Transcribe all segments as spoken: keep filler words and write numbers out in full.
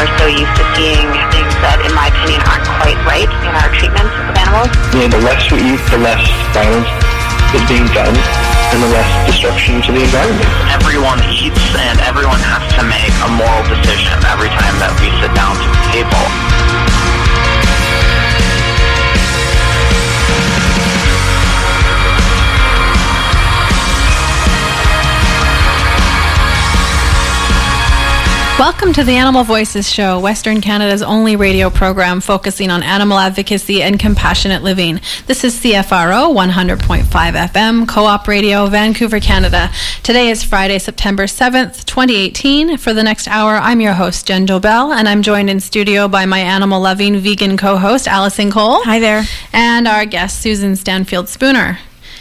we're so used to seeing things that, in my opinion, aren't quite right in our treatment of animals. You know, the less we eat, the less violence is being done, and the less destruction to the environment. Everyone eats, and everyone has to make a moral decision every time that we sit down to the table. Welcome to the Animal Voices Show, Western Canada's only radio program focusing on animal advocacy and compassionate living. This is C F R O one hundred point five F M, Co-op Radio, Vancouver, Canada. Today is Friday, September seventh, twenty eighteen. For the next hour, I'm your host, Jen Dobell, and I'm joined in studio by my animal-loving vegan co-host, Allison Cole. Hi there. And our guest, Susan Stanfield-Spooner.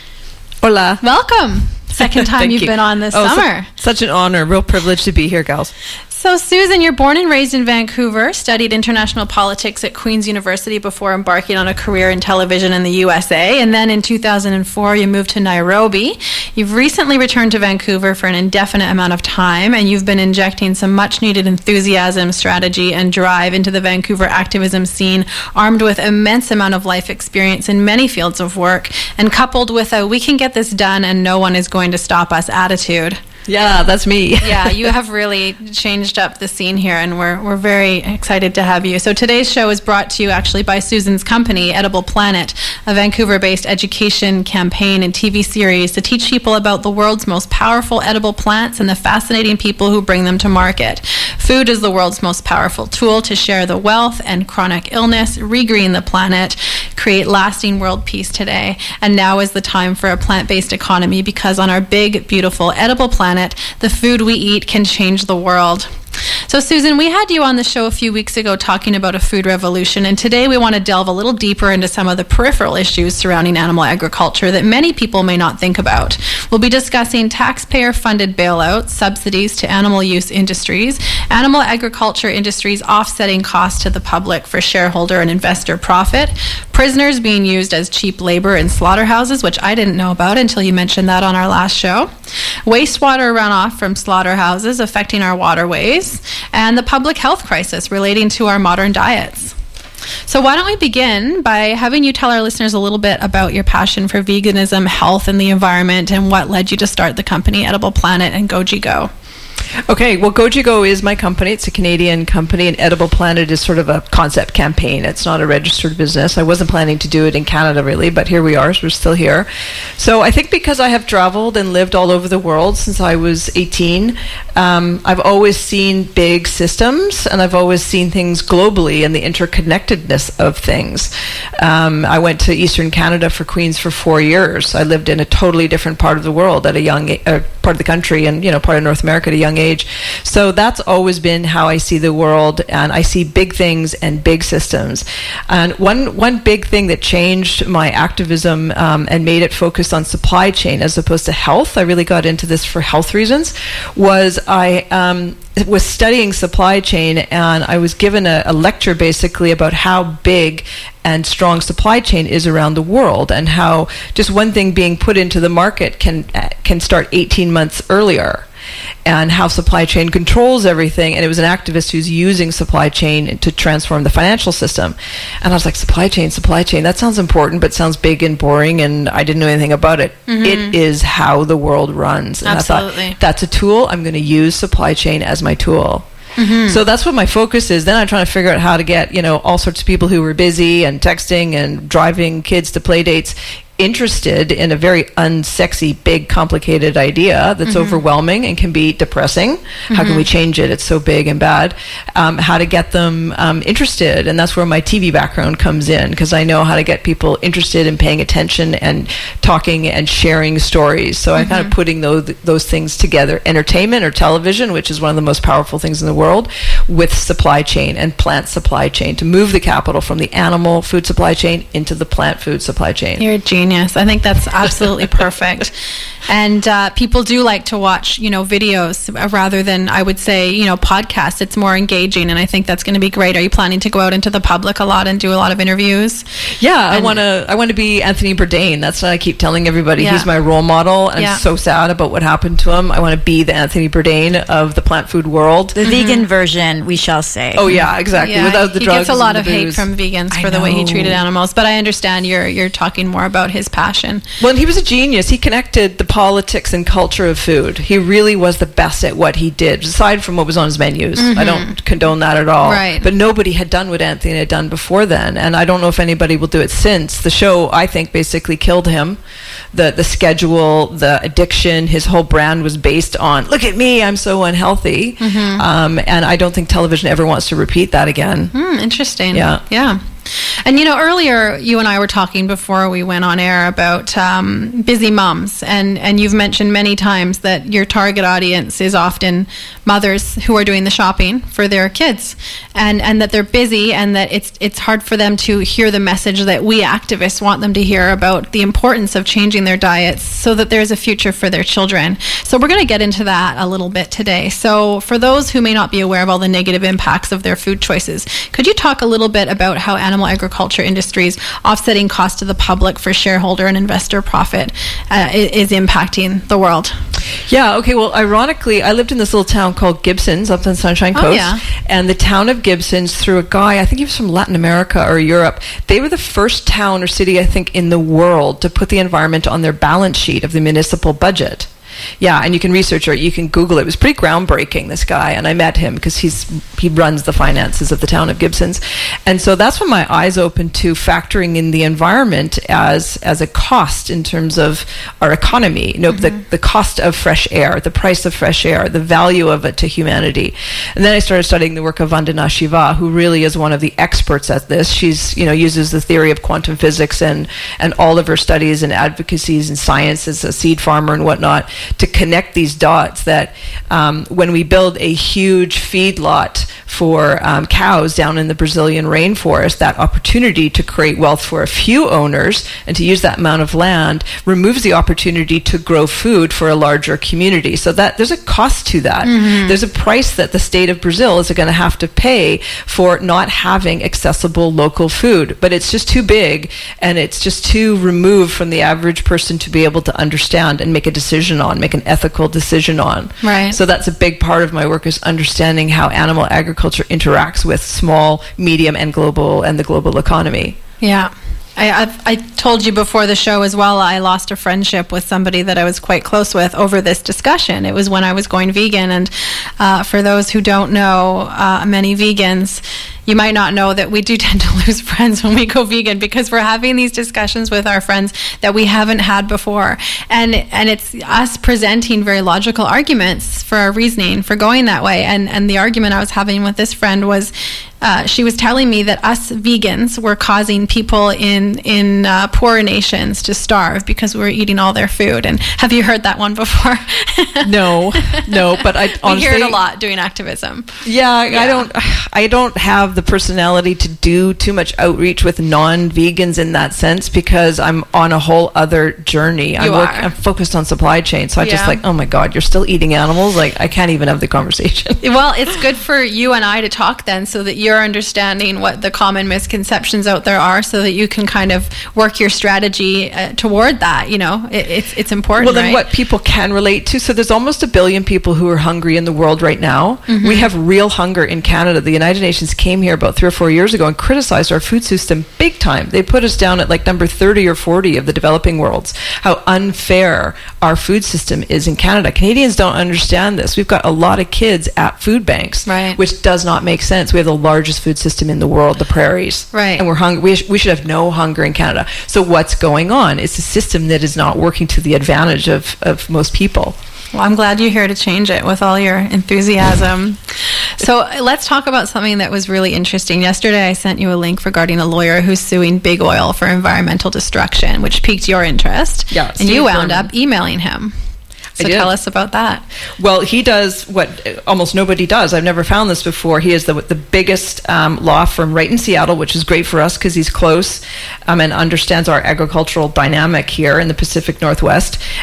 Hola. Welcome. Second time you've you. been on this oh, summer. Su- such an honor. Real privilege to be here, gals. So, Susan, you're born and raised in Vancouver, studied international politics at Queen's University before embarking on a career in television in the U S A, and then in two thousand four you moved to Nairobi. You've recently returned to Vancouver for an indefinite amount of time, and you've been injecting some much-needed enthusiasm, strategy, and drive into the Vancouver activism scene, armed with immense amount of life experience in many fields of work, and coupled with a "we can get this done and no one is going to stop us" attitude. Yeah, that's me. Yeah, you have really changed up the scene here, and we're we're very excited to have you. So today's show is brought to you actually by Susan's company, Edible Planet, a Vancouver-based education campaign and T V series to teach people about the world's most powerful edible plants and the fascinating people who bring them to market. Food is the world's most powerful tool to share the wealth and chronic illness, regreen the planet, create lasting world peace today. And now is the time for a plant-based economy, because on our big, beautiful edible planet, the food we eat can change the world. So, Susan, we had you on the show a few weeks ago talking about a food revolution, and today we want to delve a little deeper into some of the peripheral issues surrounding animal agriculture that many people may not think about. We'll be discussing taxpayer-funded bailouts, subsidies to animal use industries, animal agriculture industries offsetting costs to the public for shareholder and investor profit, prisoners being used as cheap labor in slaughterhouses, which I didn't know about until you mentioned that on our last show, wastewater runoff from slaughterhouses affecting our waterways, and the public health crisis relating to our modern diets. So why don't we begin by having you tell our listeners a little bit about your passion for veganism, health, and the environment, and what led you to start the company Edible Planet and GojiGo. Okay, well, GojiGo is my company. It's a Canadian company, and Edible Planet is sort of a concept campaign. It's not a registered business. I wasn't planning to do it in Canada, really, but here we are. So we're still here. So I think because I have traveled and lived all over the world since I was eighteen, um, I've always seen big systems, and I've always seen things globally and the interconnectedness of things. Um, I went to Eastern Canada for Queen's for four years. I lived in a totally different part of the world at a young uh, part of the country, and you know, part of North America at a young age. So that's always been how I see the world, and I see big things and big systems. And one one big thing that changed my activism um, and made it focused on supply chain as opposed to health, I really got into this for health reasons, was I um, was studying supply chain, and I was given a, a lecture basically about how big and strong supply chain is around the world, and how just one thing being put into the market can can start eighteen months earlier, and how supply chain controls everything. And it was an activist who's using supply chain to transform the financial system. And I was like, supply chain, supply chain, that sounds important, but sounds big and boring, and I didn't know anything about it. Mm-hmm. It is how the world runs. And Absolutely. I thought, that's a tool. I'm going to use supply chain as my tool. Mm-hmm. So that's what my focus is. Then I'm trying to figure out how to get, you know, all sorts of people who were busy and texting and driving kids to play dates interested in a very unsexy, big, complicated idea that's mm-hmm. overwhelming and can be depressing. Mm-hmm. How can we change it? It's so big and bad. Um, how to get them um, interested. And that's where my T V background comes in, because I know how to get people interested in paying attention and talking and sharing stories. So mm-hmm. I'm kind of putting those, those things together. Entertainment or television, which is one of the most powerful things in the world, with supply chain and plant supply chain to move the capital from the animal food supply chain into the plant food supply chain. You're a genius. I think that's absolutely perfect. And uh, people do like to watch, you know, videos uh, rather than, I would say, you know, podcasts. It's more engaging, and I think that's going to be great. Are you planning to go out into the public a lot and do a lot of interviews? Yeah, and I want to. I want to be Anthony Bourdain. That's what I keep telling everybody. Yeah. He's my role model, and Yeah. I'm so sad about what happened to him. I want to be the Anthony Bourdain of the plant food world. The vegan version, we shall say. Oh yeah, exactly. Yeah, Without the he drugs, gets a lot and of the hate booze. from vegans I for the way he know. treated animals, but I understand you're you're talking more about his passion. Well, and he was a genius. He connected the politics and culture of food. He really was the best at what he did, aside from what was on his menus. I don't condone that at all. Right. But nobody had done what Anthony had done before then, and I don't know if anybody will do it since. The show, I think, basically killed him. The the schedule, the addiction, his whole brand was based on, look at me, I'm so unhealthy. Um, and I don't think television ever wants to repeat that again. Hmm, interesting. Yeah. Yeah. And, you know, earlier you and I were talking before we went on air about um, busy moms, and, and you've mentioned many times that your target audience is often mothers who are doing the shopping for their kids, and, and that they're busy, and that it's it's hard for them to hear the message that we activists want them to hear about the importance of changing their diets so that there's a future for their children. So we're going to get into that a little bit today. So for those who may not be aware of all the negative impacts of their food choices, could you talk a little bit about how animal agriculture industries offsetting cost to the public for shareholder and investor profit uh, is impacting the world? Yeah, okay, well, ironically, I lived in this little town called Gibsons up on Sunshine Oh, Coast. yeah. And the town of Gibsons, through a guy, I think he was from Latin America or Europe, they were the first town or city, I think, in the world to put the environment on their balance sheet of the municipal budget. Yeah, and you can research it, you can Google it. It was pretty groundbreaking, this guy, and I met him because he's he runs the finances of the town of Gibsons. And so that's when my eyes opened to factoring in the environment as as a cost in terms of our economy. You know, mm-hmm. the, the cost of fresh air, the price of fresh air, the value of it to humanity. And then I started studying the work of Vandana Shiva, who really is one of the experts at this. She's, you know, uses the theory of quantum physics and, and all of her studies and advocacies and science as a seed farmer and whatnot, to connect these dots that um, when we build a huge feedlot for um, cows down in the Brazilian rainforest, that opportunity to create wealth for a few owners and to use that amount of land removes the opportunity to grow food for a larger community. So that there's a cost to that. Mm-hmm. There's a price that the state of Brazil is going to have to pay for not having accessible local food. But it's just too big, and it's just too removed from the average person to be able to understand and make a decision on, make an ethical decision on. Right. So that's a big part of my work, is understanding how animal agriculture interacts with small, medium, and global, and the global economy. Yeah. I, I've, I told you before the show as well, I lost a friendship with somebody that I was quite close with over this discussion. It was when I was going vegan. And uh, for those who don't know, uh, many vegans, you might not know that we do tend to lose friends when we go vegan, because we're having these discussions with our friends that we haven't had before. And and it's us presenting very logical arguments for our reasoning for going that way. And, and the argument I was having with this friend was, Uh, she was telling me that us vegans were causing people in in uh, poorer nations to starve because we were eating all their food. And have you heard that one before? No, no, but I honestly, we hear it a lot doing activism. Yeah, Yeah. I don't. I don't have the personality to do too much outreach with non-vegans in that sense, because I'm on a whole other journey. I'm, You work, are. I'm focused on supply chain, so I just Yeah. like, oh my God, you're still eating animals? Like, I can't even have the conversation. Well, it's good for you and I to talk then, so that you're understanding what the common misconceptions out there are, so that you can kind of work your strategy uh, toward that. You know, it, it's it's important. Well, then right? what people can relate to. So there's almost a billion people who are hungry in the world right now. Mm-hmm. We have real hunger in Canada. The United Nations came here about three or four years ago and criticized our food system big time. They put us down at like number thirty or forty of the developing worlds. How unfair our food system is in Canada. Canadians don't understand this. We've got a lot of kids at food banks, Right. which does not make sense. We have the largest food system in the world, the prairies. Right. And we're hungry. We, sh- we should have no hunger in Canada. So what's going on? It's a system that is not working to the advantage of, of most people. Well, I'm glad you're here to change it with all your enthusiasm. So uh, let's talk about something that was really interesting. Yesterday, I sent you a link regarding a lawyer who's suing Big Oil for environmental destruction, which piqued your interest. Yeah, And Steve you wound Berman. up emailing him. So did. tell us about that. Well, he does what almost nobody does. I've never found this before. He is the the biggest um, law firm right in Seattle, which is great for us because he's close um, and understands our agricultural dynamic here in the Pacific Northwest.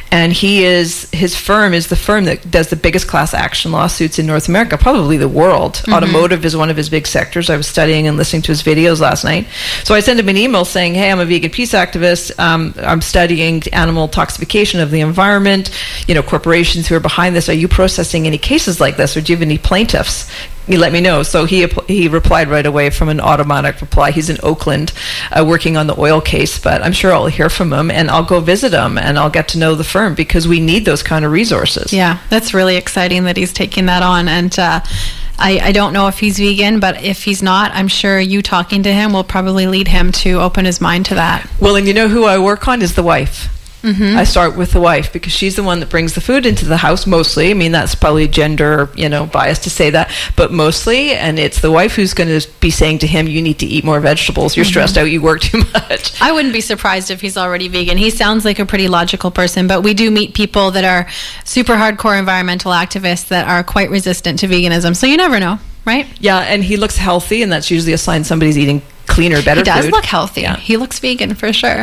And he is, his firm is the firm that does the biggest class action lawsuits in North America, probably the world. Mm-hmm. Automotive is one of his big sectors. I was studying and listening to his videos last night. So I sent him an email saying, hey, I'm a vegan peace activist. Um, I'm studying animal toxification of the environment. You know, corporations who are behind this, are you processing any cases like this, or do you have any plaintiffs? You let me know. So he he replied right away from an automatic reply. He's in Oakland uh, working on the oil case, but I'm sure I'll hear from him and I'll go visit him and I'll get to know the firm, because we need those kind of resources. Yeah, that's really exciting that he's taking that on. And uh, I, I don't know if he's vegan, but if he's not, I'm sure you talking to him will probably lead him to open his mind to that. Well, and you know who I work on is the wife. Mm-hmm. I start with the wife, because she's the one that brings the food into the house mostly. I mean, that's probably gender, you know, bias to say that, but mostly, and it's the wife who's going to be saying to him, you need to eat more vegetables. You're mm-hmm. stressed out. You work too much. I wouldn't be surprised if he's already vegan. He sounds like a pretty logical person, but we do meet people that are super hardcore environmental activists that are quite resistant to veganism. So you never know, right? Yeah, and he looks healthy, and that's usually a sign somebody's eating cleaner, better food. He does food. look healthy. Yeah. He looks vegan for sure.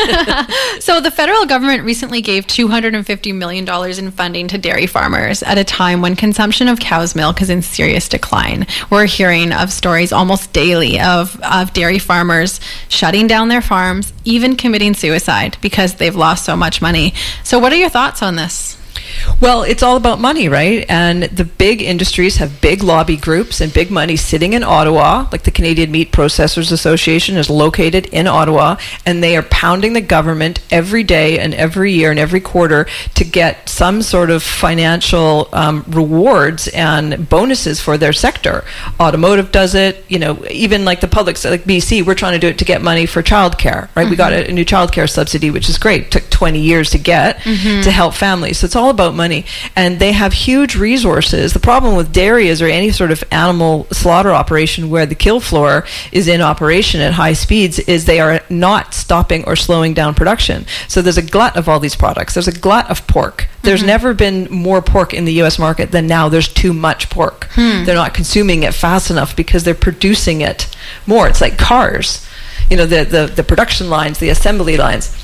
So the federal government recently gave two hundred fifty million dollars in funding to dairy farmers at a time when consumption of cow's milk is in serious decline. We're hearing of stories almost daily of, of dairy farmers shutting down their farms, even committing suicide because they've lost so much money. So what are your thoughts on this? Well, it's all about money, right? And the big industries have big lobby groups and big money sitting in Ottawa, like the Canadian Meat Processors Association is located in Ottawa, and they are pounding the government every day and every year and every quarter to get some sort of financial um, rewards and bonuses for their sector. Automotive does it, you know, even like the public, like B C, we're trying to do it to get money for childcare, right? Mm-hmm. We got a, a new childcare subsidy, which is great. It took twenty years to get mm-hmm. to help families. So it's all about money, and they have huge resources. The problem with dairy is, or any sort of animal slaughter operation where the kill floor is in operation at high speeds, is they are not stopping or slowing down production. So there's a glut of all these products. There's a glut of pork. There's mm-hmm. never been more pork in the U S market than now. There's too much pork. Hmm. They're not consuming it fast enough because they're producing it more. It's like cars, you know, the the, the production lines, the assembly lines.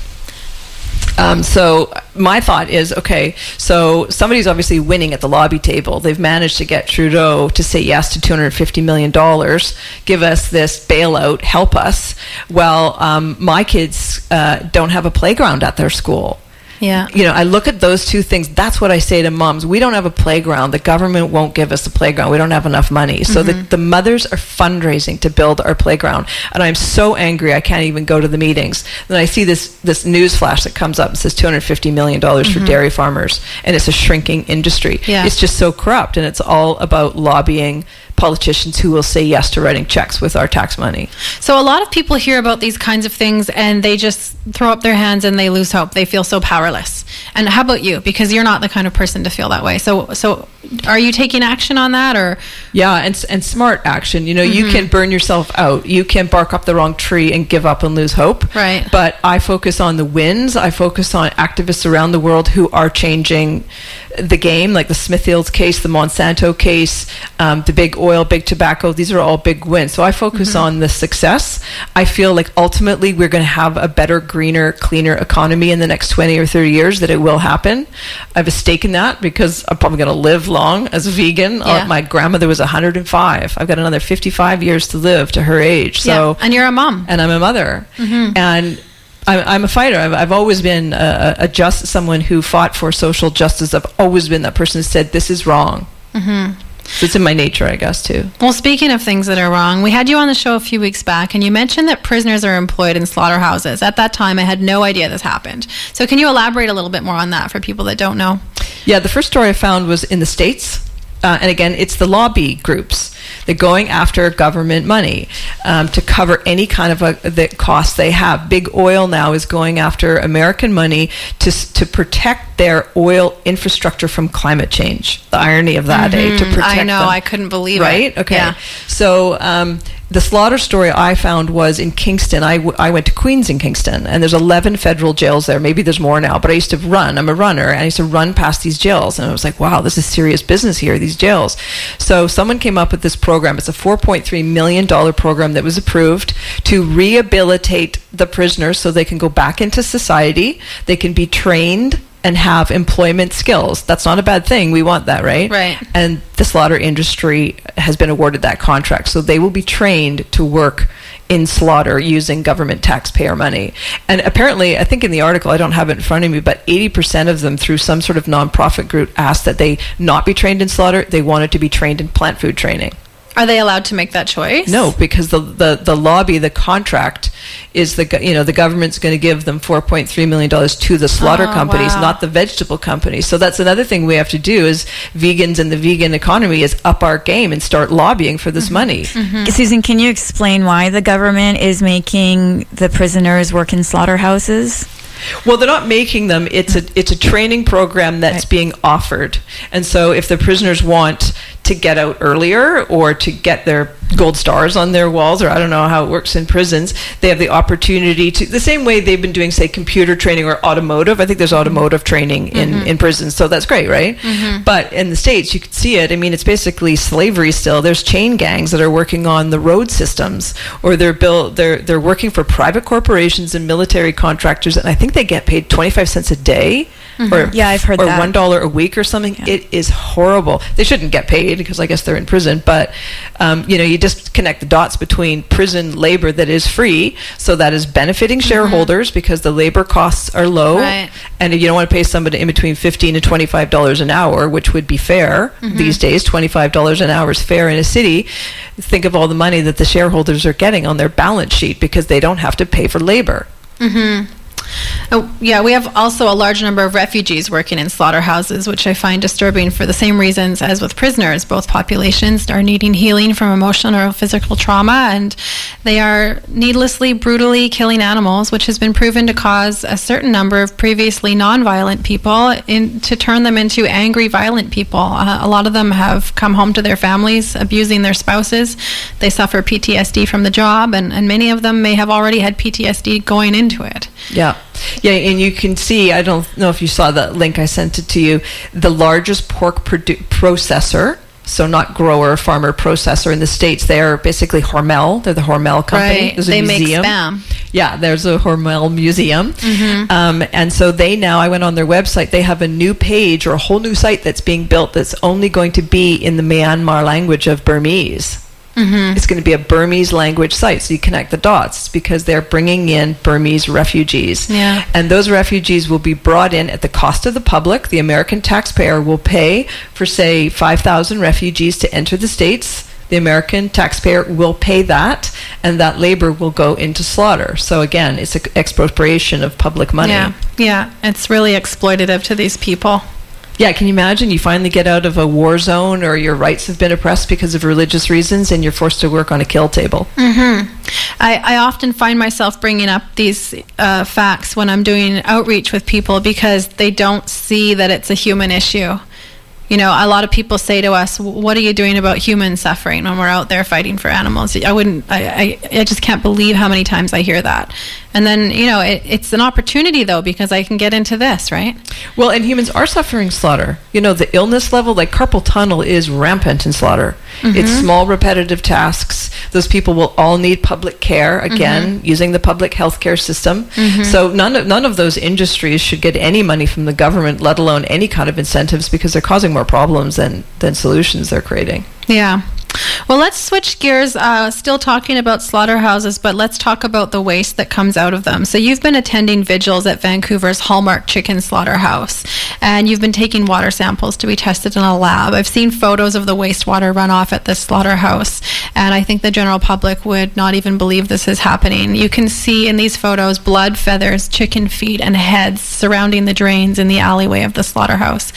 Um, so my thought is, okay, so somebody's obviously winning at the lobby table. They've managed to get Trudeau to say yes to two hundred fifty million dollars, give us this bailout, help us. Well, um, my kids uh, don't have a playground at their school. Yeah. You know, I look at those two things. That's what I say to moms. We don't have a playground. The government won't give us a playground. We don't have enough money. So mm-hmm. the, the mothers are fundraising to build our playground. And I'm so angry I can't even go to the meetings. Then I see this this news flash that comes up and says two hundred fifty million dollars mm-hmm. for dairy farmers. And it's a shrinking industry. Yeah. It's just so corrupt. And it's all about lobbying politicians who will say yes to writing checks with our tax money. So a lot of people hear about these kinds of things and they just throw up their hands and they lose hope. They feel so powerless. And how about you? Because you're not the kind of person to feel that way. So so are you taking action on that? Or yeah, and and smart action. You know, mm-hmm. you can burn yourself out. You can bark up the wrong tree and give up and lose hope. Right. But I focus on the wins. I focus on activists around the world who are changing the game, like the Smithfields case, the Monsanto case, um, the big oil, big tobacco. These are all big wins. So I focus mm-hmm. on the success. I feel like ultimately we're going to have a better, greener, cleaner economy in the next twenty or thirty years, that it will happen. I have a stake in that because I'm probably going to live long as a vegan. Yeah. Uh, my grandmother was one hundred five. I've got another fifty-five years to live to her age. So, yeah. And you're a mom. And I'm a mother. Mm-hmm. And I'm, I'm a fighter. I've, I've always been a, a just someone who fought for social justice. I've always been that person who said, this is wrong. Mm-hmm. So it's in my nature, I guess, too. Well, speaking of things that are wrong, we had you on the show a few weeks back, and you mentioned that prisoners are employed in slaughterhouses. At that time, I had no idea this happened. So can you elaborate a little bit more on that for people that don't know? Yeah, the first story I found was in the States. Uh, and again, it's the lobby groups. They're going after government money um, to cover any kind of a, the costs they have. Big oil now is going after American money to to protect their oil infrastructure from climate change. The irony of that, mm-hmm. eh? To protect I know, them. I couldn't believe right? it. Right? Okay. Yeah. So um, the slaughter story I found was in Kingston. I, w- I went to Queens in Kingston, and there's eleven federal jails there. Maybe there's more now, but I used to run. I'm a runner, and I used to run past these jails, and I was like, wow, this is serious business here, these jails. So someone came up with this program. It's a four point three million dollars program that was approved to rehabilitate the prisoners so they can go back into society. They can be trained and have employment skills. That's not a bad thing. We want that, right? Right. And the slaughter industry has been awarded that contract. So they will be trained to work in slaughter using government taxpayer money. And apparently, I think in the article, I don't have it in front of me, but eighty percent of them through some sort of nonprofit group asked that they not be trained in slaughter. They wanted to be trained in plant food training. Are they allowed to make that choice? No, because the, the, the lobby, the contract is the, go- you know, the government's going to give them four point three million dollars to the slaughter Oh, companies, wow. not the vegetable companies. So that's another thing we have to do is vegans and the vegan economy is up our game and start lobbying for this money. Susan, can you explain why the government is making the prisoners work in slaughterhouses? Well, they're not making them. It's a it's a training program that's Right. being offered. And so if the prisoners want to get out earlier or to get their gold stars on their walls, or I don't know how it works in prisons, they have the opportunity to, the same way they've been doing, say, computer training or automotive. I think there's automotive training in, in prisons, so that's great, right? But in the States, you can see it. I mean, it's basically slavery still. There's chain gangs that are working on the road systems, or they're built, they're they're working for private corporations and military contractors, and I think they get paid twenty-five cents a day. Or, Yeah, I've heard or that. one dollar a week or something. It is horrible. They shouldn't get paid because I guess they're in prison. But um, you know, you just connect the dots between prison labor that is free, so that is benefiting shareholders because the labor costs are low, Right. and you don't want to pay somebody in between fifteen to twenty-five dollars an hour, which would be fair these days. Twenty-five dollars an hour is fair in a city. Think of all the money that the shareholders are getting on their balance sheet because they don't have to pay for labor. Oh, yeah, we have also a large number of refugees working in slaughterhouses, which I find disturbing for the same reasons as with prisoners. Both populations are needing healing from emotional or physical trauma, and they are needlessly, brutally killing animals, which has been proven to cause a certain number of previously non-violent people in, to turn them into angry, violent people. Uh, a lot of them have come home to their families abusing their spouses. They suffer P T S D from the job, and, and many of them may have already had P T S D going into it. Yeah. Yeah, and you can see, I don't know if you saw that link, I sent it to you, the largest pork produ- processor, so not grower, farmer, processor in the States, they are basically Hormel. They're the Hormel company. Right. There's a They make museum. Spam. Yeah, there's a Hormel museum. Um, and so they now, I went on their website, they have a new page or a whole new site that's being built that's only going to be in the Myanmar language of Burmese. It's going to be a Burmese language site, so you connect the dots. It's because they're bringing in Burmese refugees. Yeah. And those refugees will be brought in at the cost of the public. The American taxpayer will pay for, say, five thousand refugees to enter the States. The American taxpayer will pay that, and that labor will go into slaughter. So again, it's an expropriation of public money. Yeah, yeah, it's really exploitative to these people. Yeah, can you imagine? You finally get out of a war zone or your rights have been oppressed because of religious reasons and you're forced to work on a kill table. I, I often find myself bringing up these uh, facts when I'm doing outreach with people because they don't see that it's a human issue. You know, a lot of people say to us, what are you doing about human suffering when we're out there fighting for animals? I wouldn't, I, I, I just can't believe how many times I hear that. And then, you know, it, it's an opportunity, though, because I can get into this, right? Well, and humans are suffering slaughter. You know, the illness level, like carpal tunnel, is rampant in slaughter. It's small, repetitive tasks. Those people will all need public care, again, using the public healthcare system. So none of, none of those industries should get any money from the government, let alone any kind of incentives, because they're causing more problems than, than solutions they're creating. Yeah. Well, let's switch gears, uh, still talking about slaughterhouses, but let's talk about the waste that comes out of them. So you've been attending vigils at Vancouver's Hallmark Chicken Slaughterhouse, and you've been taking water samples to be tested in a lab. I've seen photos of the wastewater runoff at this slaughterhouse, and I think the general public would not even believe this is happening. You can see in these photos blood, feathers, chicken feet, and heads surrounding the drains in the alleyway of the slaughterhouse.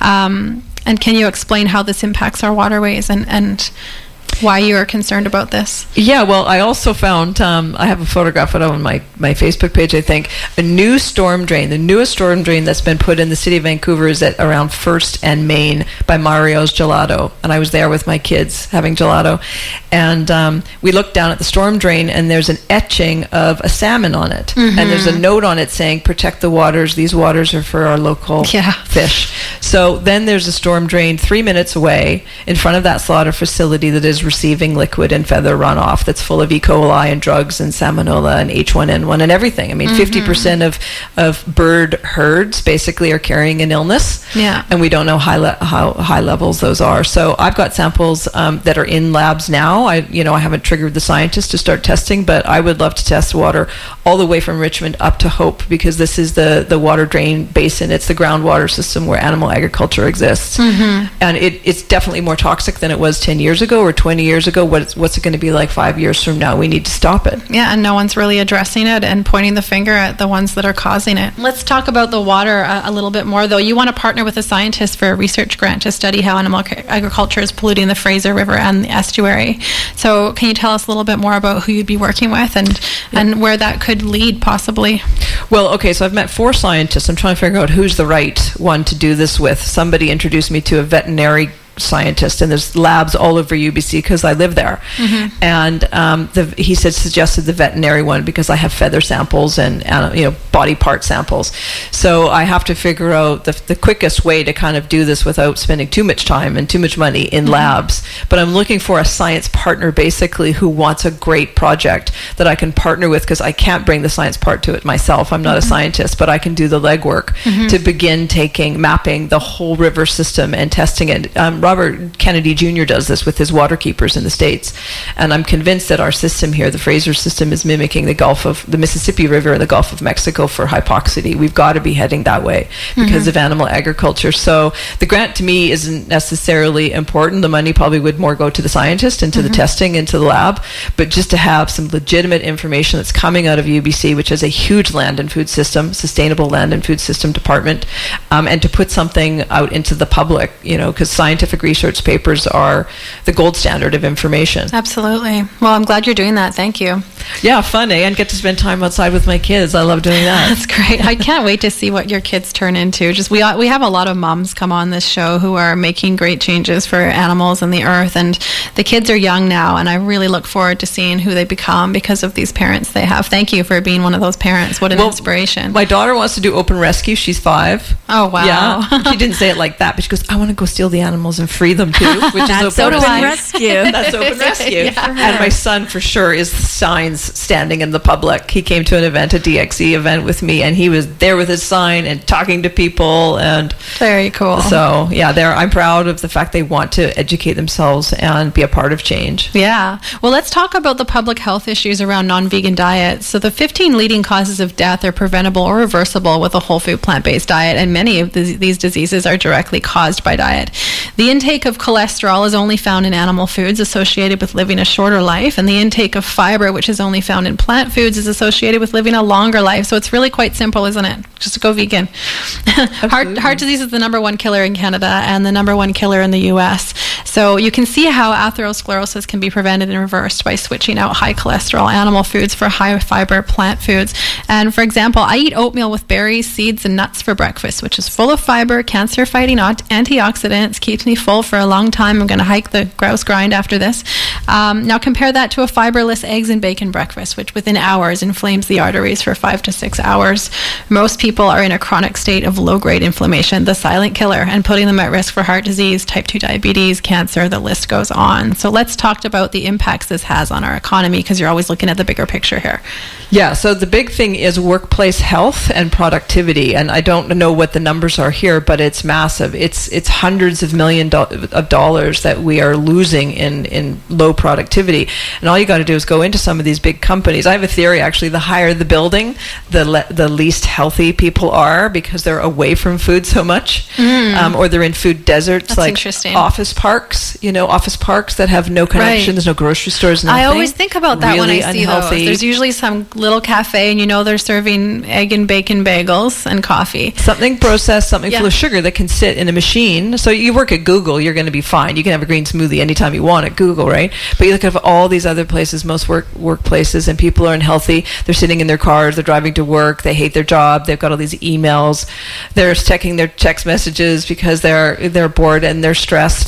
Um, And can you explain how this impacts our waterways and, and why you are concerned about this? Yeah, well, I also found, um, I have a photograph of it on my, my Facebook page, I think, a new storm drain. The newest storm drain that's been put in the city of Vancouver is at around First and Main by Mario's Gelato. And I was there with my kids having gelato. And um, we looked down at the storm drain, and there's an etching of a salmon on it. And there's a note on it saying, protect the waters. These waters are for our local Yeah. fish. So then there's a storm drain three minutes away in front of that slaughter facility that is receiving liquid and feather runoff that's full of E. coli and drugs and salmonella and H one N one and everything. I mean, mm-hmm. fifty percent of, of bird herds basically are carrying an illness. Yeah. And we don't know high le- how high levels those are. So I've got samples um, that are in labs now. I, you know, I haven't triggered the scientists to start testing, but I would love to test water all the way from Richmond up to Hope, because this is the, the water drain basin. It's the groundwater system where animal agriculture exists. Mm-hmm. And it, it's definitely more toxic than it was ten years ago or twenty years ago. What, what's it going to be like five years from now? We need to stop it. Yeah, and no one's really addressing it and pointing the finger at the ones that are causing it. Let's talk about the water uh, a little bit more, though. You want to partner with a scientist for a research grant to study how animal agriculture is polluting the Fraser River and the estuary. So can you tell us a little bit more about who you'd be working with and, yeah. and where that could lead, possibly? Well, okay, so I've met four scientists. I'm trying to figure out who's the right one to do this with. Somebody introduced me to a veterinary scientist, and there's labs all over U B C because I live there. Mm-hmm. And um, the, he said suggested the veterinary one because I have feather samples and, and you know body part samples. So I have to figure out the, the quickest way to kind of do this without spending too much time and too much money in mm-hmm. labs. But I'm looking for a science partner basically who wants a great project that I can partner with, because I can't bring the science part to it myself. I'm not mm-hmm. a scientist, but I can do the legwork mm-hmm. to begin taking, mapping the whole river system and testing it. Um, Robert Kennedy Junior does this with his water keepers in the States. And I'm convinced that our system here, the Fraser system, is mimicking the Gulf of the Mississippi River and the Gulf of Mexico for hypoxity. We've got to be heading that way because mm-hmm. of animal agriculture. So the grant to me isn't necessarily important. The money probably would more go to the scientist and to mm-hmm. the testing and to the lab. But just to have some legitimate information that's coming out of U B C, which has a huge land and food system, sustainable land and food system department, um, and to put something out into the public, you know, because scientific research papers are the gold standard of information. Absolutely. Well, I'm glad you're doing that. Thank you. Yeah, fun, eh? And get to spend time outside with my kids. I love doing that. That's great. I can't wait to see what your kids turn into. Just we we have a lot of moms come on this show who are making great changes for animals and the earth, and the kids are young now, and I really look forward to seeing who they become because of these parents they have. Thank you for being one of those parents. What an well, inspiration. My daughter wants to do open rescue. She's five. Oh, wow. Yeah. She didn't say it like that, but she goes, I want to go steal the animals and free them too, which That's is open, open rescue. That's open rescue. Yeah. And my son for sure is signs standing in the public. He came to an event, a D X E event with me, and he was there with his sign and talking to people. And very cool. So yeah, there. I'm proud of the fact they want to educate themselves and be a part of change. Yeah. Well, let's talk about the public health issues around non-vegan diets. So the fifteen leading causes of death are preventable or reversible with a whole food plant-based diet, and many of the, these diseases are directly caused by diet. The intake of cholesterol is only found in animal foods, associated with living a shorter life, and the intake of fiber, which is only found in plant foods, is associated with living a longer life. So it's really quite simple, isn't it? Just go vegan. heart, heart disease is the number one killer in Canada and the number one killer in the U S. So you can see how atherosclerosis can be prevented and reversed by switching out high cholesterol animal foods for high fiber plant foods. And for example, I eat oatmeal with berries, seeds, and nuts for breakfast, which is full of fiber, cancer-fighting antioxidants, keeps me full for a long time. I'm going to hike the grouse grind after this. Um, now compare that to a fiberless eggs and bacon breakfast, which within hours inflames the arteries for five to six hours. Most people are in a chronic state of low-grade inflammation, the silent killer, and putting them at risk for heart disease, type two diabetes, cancer, the list goes on. So let's talk about the impacts this has on our economy, because you're always looking at the bigger picture here. Yeah, so the big thing is workplace health and productivity, and I don't know what the numbers are here, but it's massive. It's it's hundreds of million do- of dollars that we are losing in, in low productivity, and all you got to do is go into some of these big companies. I have a theory, actually, the higher the building, the le- the least healthy people are, because they're away from food so much, mm. um, or they're in food deserts. That's like interesting. Office parks, you know, office parks that have no connection, right. There's no grocery stores, nothing. I always think about that really when I see unhealthy. those. There's usually some little cafe, and you know they're serving egg and bacon bagels and coffee. Something processed, something yeah. full of sugar that can sit in a machine. So you work at Google, you're going to be fine. You can have a green smoothie anytime you want at Google, right? But you look at all these other places, most work workplaces, and people are unhealthy. They're sitting in their cars, they're driving to work, they hate their job, they've got all these emails, they're checking their text messages because they're they're bored and they're stressed. Everybody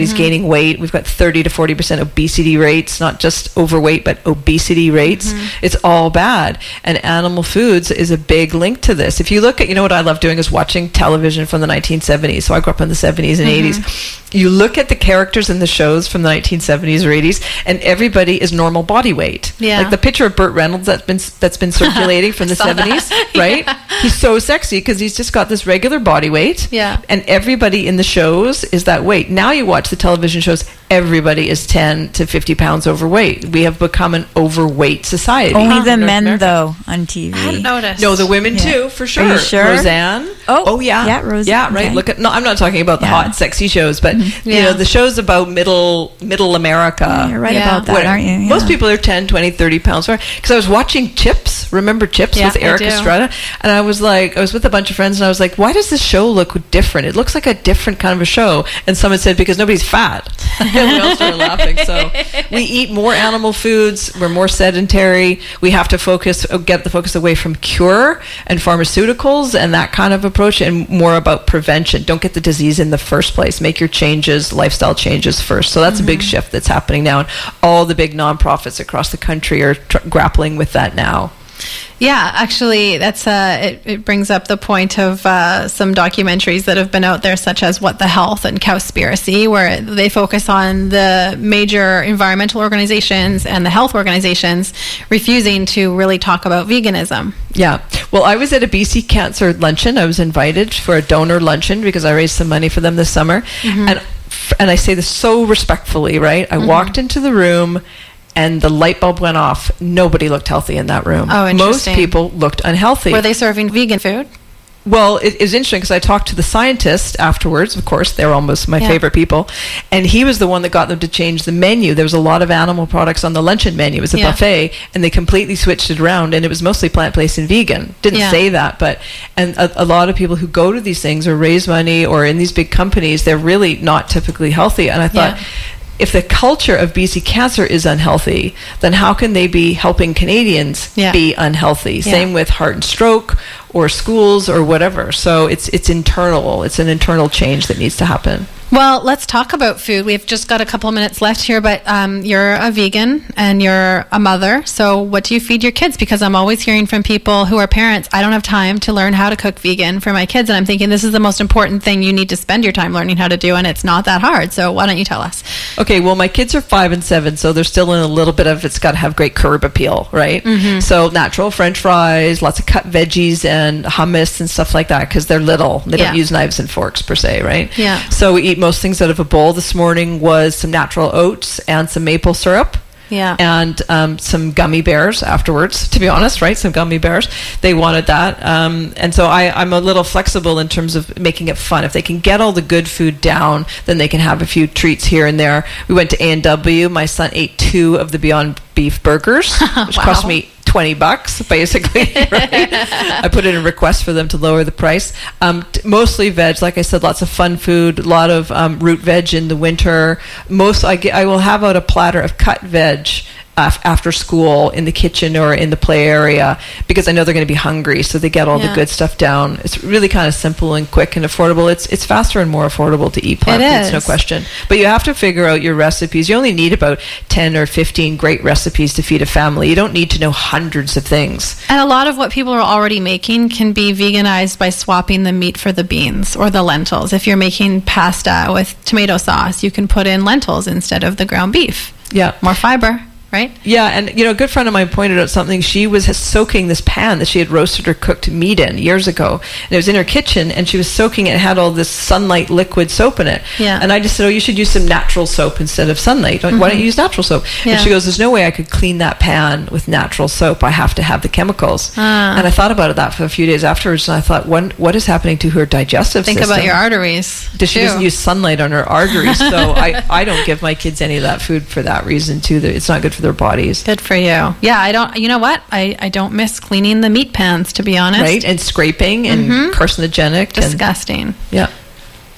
everybody's mm-hmm. gaining weight. We've got thirty to forty percent obesity rates, not just overweight, but obesity rates. Mm-hmm. It's all bad. And animal foods is a big link to this. If you look at, you know what I love doing is watching television from the nineteen seventies. So I grew up in the seventies and mm-hmm. eighties. You look at the characters in the shows from the nineteen seventies or eighties, and everybody is normal body weight. Yeah. Like the picture of Burt Reynolds that's been that's been circulating from the seventies, right? Yeah. He's so sexy because he's just got this regular body weight. Yeah. And everybody in the shows is that weight. Now you watch the television shows, everybody is ten to fifty pounds overweight. We have become an overweight society. Only the North men, America. though, on T V. I hadn't noticed. No, the women Yeah. too, for sure. Are you sure? Roseanne. Oh, oh yeah. yeah, Roseanne. Yeah, right. Okay. Look at. No, I'm not talking about the Yeah. hot, sexy shows, but you Yeah. know, the shows about middle middle America. Yeah, you're right Yeah. about that, Where aren't you? Yeah. Most people are ten, twenty, thirty pounds. Because I was watching Chips. Remember Chips Yeah, with I Eric do. Estrada? And I was like, I was with a bunch of friends, and I was like, why does this show look different? It looks like a different kind of a show. And someone said, because nobody's fat. And we all started laughing. So we eat more animal foods. We're more sedentary. We have to focus, get the focus away from cure and pharmaceuticals and that kind of approach, and more about prevention. Don't get the disease in the first place. Make your changes, lifestyle changes first. So that's mm-hmm. a big shift that's happening now. And all the big nonprofits across the country are tr- grappling with that now. Yeah, actually, that's uh, it, it brings up the point of uh, some documentaries that have been out there, such as What the Health and Cowspiracy, where they focus on the major environmental organizations and the health organizations refusing to really talk about veganism. Yeah. Well, I was at a B C Cancer luncheon. I was invited for a donor luncheon because I raised some money for them this summer. Mm-hmm. And and I say this so respectfully, right? I mm-hmm. walked into the room, and the light bulb went off. Nobody looked healthy in that room. Oh, interesting. Most people looked unhealthy. Were they serving vegan food? Well, it, it was interesting because I talked to the scientist afterwards. Of course, they're almost my yeah. favorite people. And he was the one that got them to change the menu. There was a lot of animal products on the luncheon menu. It was a yeah. buffet, and they completely switched it around, and it was mostly plant-based and vegan. Didn't yeah. say that, but and a, a lot of people who go to these things or raise money or in these big companies, they're really not typically healthy. And I thought, yeah. if the culture of B C Cancer is unhealthy, then how can they be helping Canadians yeah. be unhealthy? Yeah. Same with heart and stroke or schools or whatever. So it's it's internal. It's an internal change that needs to happen. Well, let's talk about food. We've just got a couple of minutes left here, but um, you're a vegan and you're a mother. So what do you feed your kids? Because I'm always hearing from people who are parents, I don't have time to learn how to cook vegan for my kids. And I'm thinking this is the most important thing you need to spend your time learning how to do, and it's not that hard. So why don't you tell us? Okay, well, my kids are five and seven, so they're still in a little bit of, it's got to have great curb appeal, right? Mm-hmm. So natural French fries, lots of cut veggies and hummus and stuff like that, because they're little. They Yeah. don't use knives and forks per se, right? Yeah. So we eat most things out of a bowl. This morning was some natural oats and some maple syrup. Yeah. And um, some gummy bears afterwards, to be honest, right? Some gummy bears. They wanted that. Um, and so I, I'm a little flexible in terms of making it fun. If they can get all the good food down, then they can have a few treats here and there. We went to A and W. My son ate two of the Beyond Beef burgers, which Wow. cost me twenty bucks, basically. Right? I put in a request for them to lower the price. Um, t- mostly veg, like I said, lots of fun food, a lot of um, root veg in the winter. Most I, get, I will have out a platter of cut veg uh, after school in the kitchen or in the play area, because I know they're going to be hungry, so they get all Yeah. the good stuff down. It's really kind of simple and quick and affordable. It's it's faster and more affordable to eat plant It foods, no is. question. But you have to figure out your recipes. You only need about ten or fifteen great recipes to feed a family. You don't need to know hundreds of things. And a lot of what people are already making can be veganized by swapping the meat for the beans or the lentils. If you're making pasta with tomato sauce, you can put in lentils instead of the ground beef. Yeah. More fiber, right? Yeah, and you know, a good friend of mine pointed out something. She was soaking this pan that she had roasted or cooked meat in years ago, and it was in her kitchen, and she was soaking it. It had all this Sunlight liquid soap in it. Yeah. And I just said, oh, you should use some natural soap instead of Sunlight. Why don't you use natural soap? Yeah. And she goes, there's no way I could clean that pan with natural soap. I have to have the chemicals. Ah. And I thought about it that for a few days afterwards, and I thought, what, what is happening to her digestive Think system? about your arteries. Does she too. doesn't use sunlight on her arteries, so I, I don't give my kids any of that food for that reason too. That it's not good for their bodies. Good for you. Yeah, I don't, you know what? I, I don't miss cleaning the meat pans, to be honest. Right, and scraping and Mhm. carcinogenic. Disgusting. And, yeah.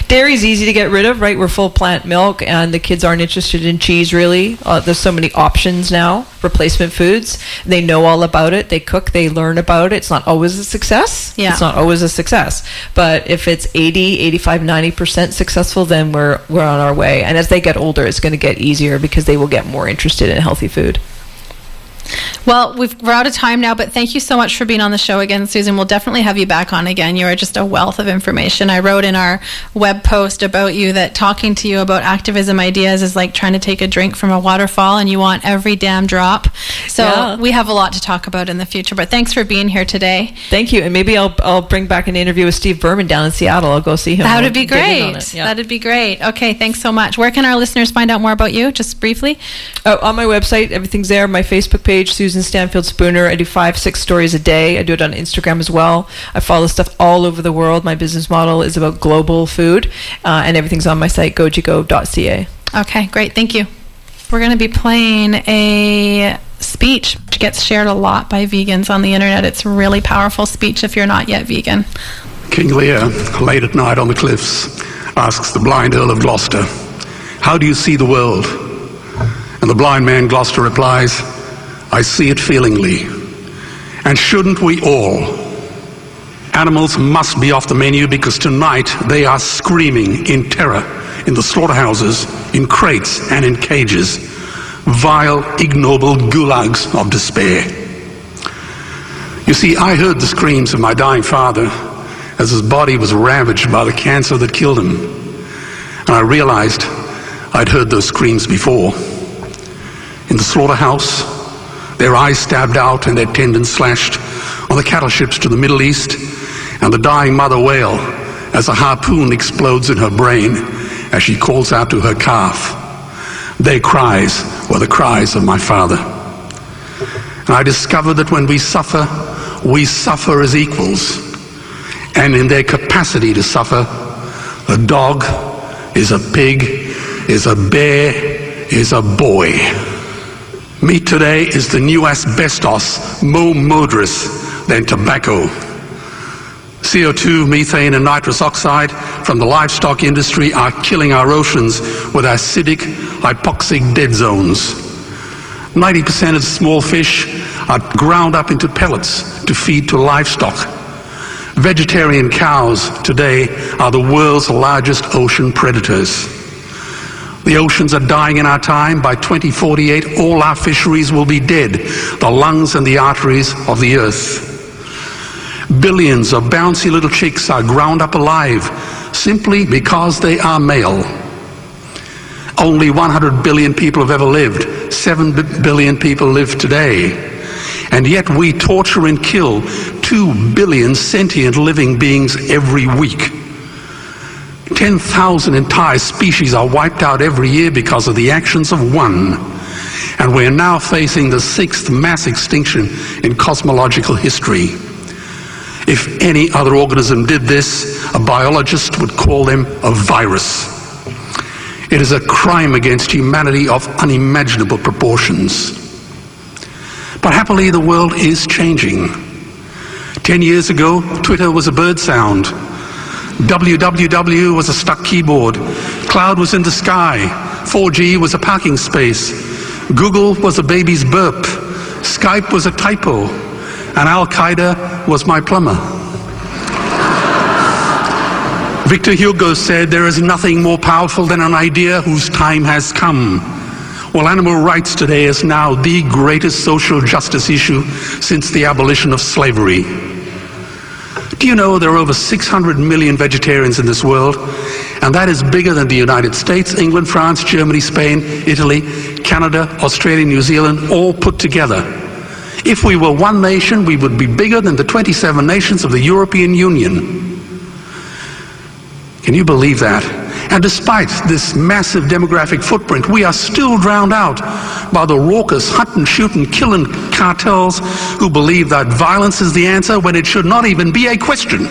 Dairy's easy to get rid of, right? We're full plant milk, and the kids aren't interested in cheese, really. Uh, there's so many options now, replacement foods. They know all about it. They cook, they learn about it. It's not always a success. Yeah. It's not always a success. But if it's eighty, eighty-five, ninety percent successful, then we're, we're on our way. And as they get older, it's going to get easier because they will get more interested in healthy food. Well, we've, we're out of time now, but thank you so much for being on the show again, Susan. We'll definitely have you back on again. You are just a wealth of information. I wrote in our web post about you that talking to you about activism ideas is like trying to take a drink from a waterfall, and you want every damn drop. So Yeah. we have a lot to talk about in the future, but thanks for being here today. Thank you. And maybe I'll I'll bring back an interview with Steve Berman down in Seattle. I'll go see him. That We'll would be get in on great. it. Yeah. That'd be great. Okay, thanks so much. Where can our listeners find out more about you, just briefly? Oh, on my website, everything's there. My Facebook page, Susan Stanfield Spooner. I do five, six stories a day. I do it on Instagram as well. I follow stuff all over the world. My business model is about global food, uh, and everything's on my site, goji go dot c a. Okay, great. Thank you. We're going to be playing a speech which gets shared a lot by vegans on the internet. It's a really powerful speech if you're not yet vegan. King Lear, late at night on the cliffs, asks the blind Earl of Gloucester, "How do you see the world?" And the blind man Gloucester replies, "I see it feelingly. And shouldn't we all? Animals must be off the menu because tonight they are screaming in terror in the slaughterhouses, in crates and in cages. Vile, ignoble gulags of despair." You see, I heard the screams of my dying father as his body was ravaged by the cancer that killed him. And I realized I'd heard those screams before. In the slaughterhouse, their eyes stabbed out and their tendons slashed, on the cattle ships to the Middle East, and the dying mother wail as a harpoon explodes in her brain as she calls out to her calf. Their cries were the cries of my father. And I discovered that when we suffer, we suffer as equals. And in their capacity to suffer, a dog is a pig, is a bear, is a boy. Meat today is the new asbestos, more murderous than tobacco. C O two, methane and nitrous oxide from the livestock industry are killing our oceans with acidic, hypoxic dead zones. ninety percent of small fish are ground up into pellets to feed to livestock. Vegetarian cows today are the world's largest ocean predators. The oceans are dying in our time. By twenty forty-eight, all our fisheries will be dead, the lungs and the arteries of the earth. Billions of bouncy little chicks are ground up alive simply because they are male. Only one hundred billion people have ever lived. seven billion people live today. And yet we torture and kill two billion sentient living beings every week. ten thousand entire species are wiped out every year because of the actions of one. And we're now facing the sixth mass extinction in cosmological history. If any other organism did this, a biologist would call them a virus. It is a crime against humanity of unimaginable proportions. But happily, the world is changing. Ten years ago, Twitter was a bird sound. W W W was a stuck keyboard. Cloud was in the sky. four G was a parking space. Google was a baby's burp. Skype was a typo. And Al-Qaeda was my plumber. Victor Hugo said, "There is nothing more powerful than an idea whose time has come." Well, animal rights today is now the greatest social justice issue since the abolition of slavery. Do you know there are over six hundred million vegetarians in this world? And that is bigger than the United States, England, France, Germany, Spain, Italy, Canada, Australia, New Zealand, all put together. If we were one nation, we would be bigger than the twenty-seven nations of the European Union. Can you believe that? And despite this massive demographic footprint, we are still drowned out by the raucous hunting, shooting, killing cartels who believe that violence is the answer when it should not even be a question.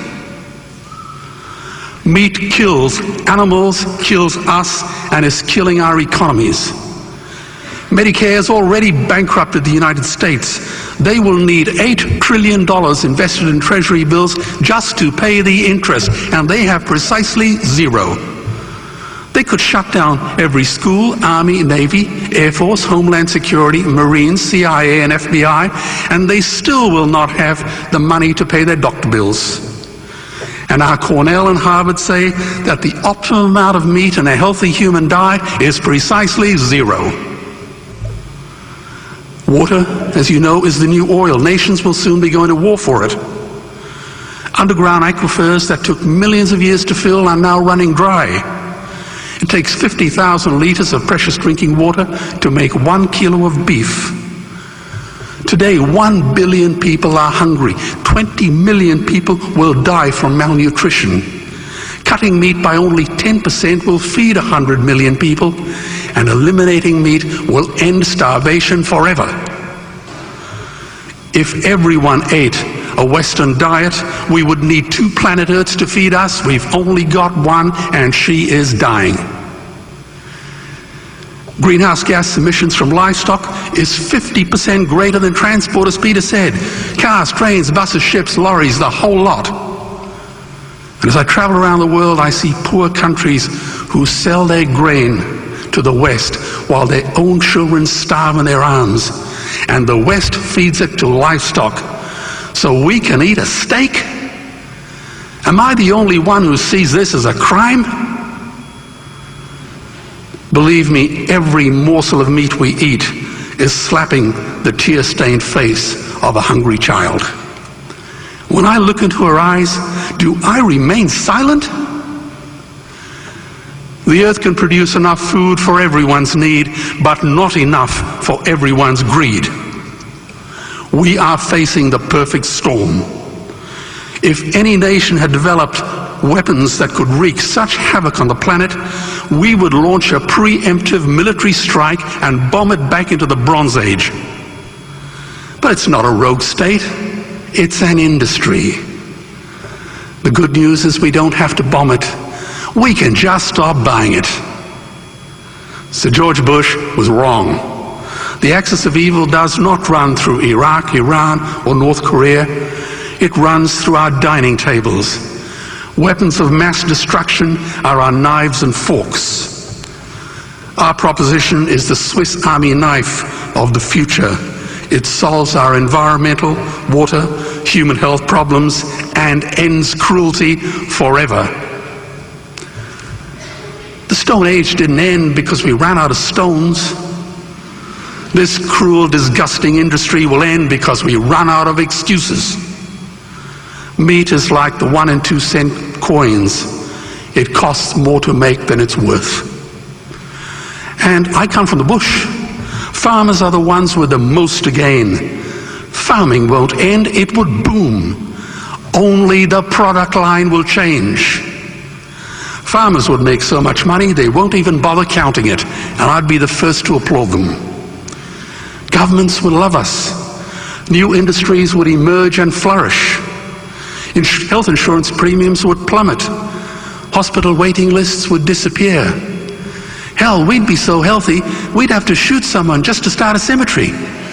Meat kills animals, kills us, and is killing our economies. Medicare has already bankrupted the United States. They will need eight trillion dollars invested in treasury bills just to pay the interest, and they have precisely zero. They could shut down every school, Army, Navy, Air Force, Homeland Security, Marines, C I A, and F B I, and they still will not have the money to pay their doctor bills. And our Cornell and Harvard say that the optimum amount of meat in a healthy human diet is precisely zero. Water, as you know, is the new oil. Nations will soon be going to war for it. Underground aquifers that took millions of years to fill are now running dry. It takes fifty thousand liters of precious drinking water to make one kilo of beef. Today, one billion people are hungry. twenty million people will die from malnutrition. Cutting meat by only ten percent will feed one hundred million people, and eliminating meat will end starvation forever. If everyone ate a Western diet, we would need two planet Earths to feed us. We've only got one, and she is dying. Greenhouse gas emissions from livestock is fifty percent greater than transport, as Peter said. Cars, trains, buses, ships, lorries, the whole lot. And as I travel around the world, I see poor countries who sell their grain to the West while their own children starve in their arms. And the West feeds it to livestock so we can eat a steak? Am I the only one who sees this as a crime? Believe me, every morsel of meat we eat is slapping the tear-stained face of a hungry child. When I look into her eyes, do I remain silent? The earth can produce enough food for everyone's need, but not enough for everyone's greed. We are facing the perfect storm. If any nation had developed weapons that could wreak such havoc on the planet, we would launch a preemptive military strike and bomb it back into the Bronze Age. But it's not a rogue state, it's an industry. The good news is we don't have to bomb it. We can just stop buying it. Sir George Bush was wrong. The axis of evil does not run through Iraq, Iran, or North Korea. It runs through our dining tables. Weapons of mass destruction are our knives and forks. Our proposition is the Swiss Army knife of the future. It solves our environmental, water, human health problems and ends cruelty forever. The Stone Age didn't end because we ran out of stones. This cruel, disgusting industry will end because we run out of excuses. Meat is like the one and two cent coins. It costs more to make than it's worth. And I come from the bush. Farmers are the ones with the most to gain. Farming won't end, it would boom. Only the product line will change. Farmers would make so much money they won't even bother counting it, and I'd be the first to applaud them. Governments would love us. New industries would emerge and flourish. Ins- health insurance premiums would plummet. Hospital waiting lists would disappear. Hell, we'd be so healthy, we'd have to shoot someone just to start a cemetery.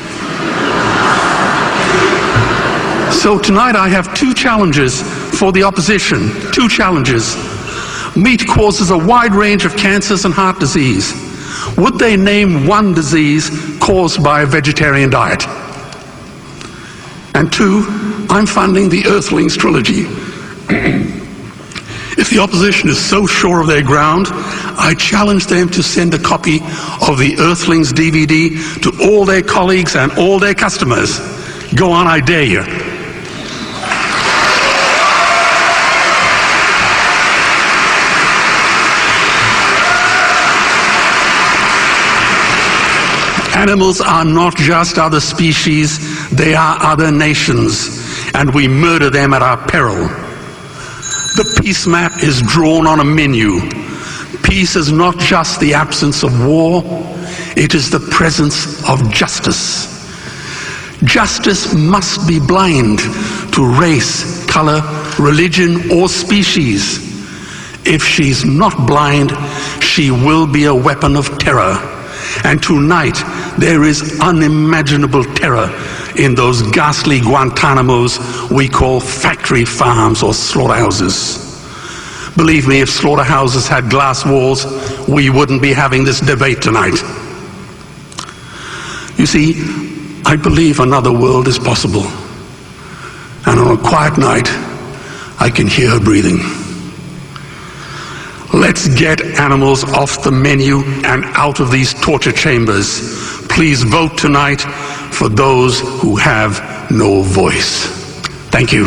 So tonight I have two challenges for the opposition. Two challenges. Meat causes a wide range of cancers and heart disease. Would they name one disease caused by a vegetarian diet? And two, I'm funding the Earthlings trilogy. If the opposition is so sure of their ground, I challenge them to send a copy of the Earthlings D V D to all their colleagues and all their customers. Go on, I dare you. Animals are not just other species, they are other nations, and we murder them at our peril. The peace map is drawn on a menu. Peace is not just the absence of war, it is the presence of justice. Justice must be blind to race, color, religion, or species. If she's not blind, she will be a weapon of terror. And tonight, there is unimaginable terror in those ghastly Guantanamos we call factory farms or slaughterhouses. Believe me, if slaughterhouses had glass walls, we wouldn't be having this debate tonight. You see, I believe another world is possible. And on a quiet night, I can hear her breathing. Let's get animals off the menu and out of these torture chambers. Please vote tonight for those who have no voice. Thank you.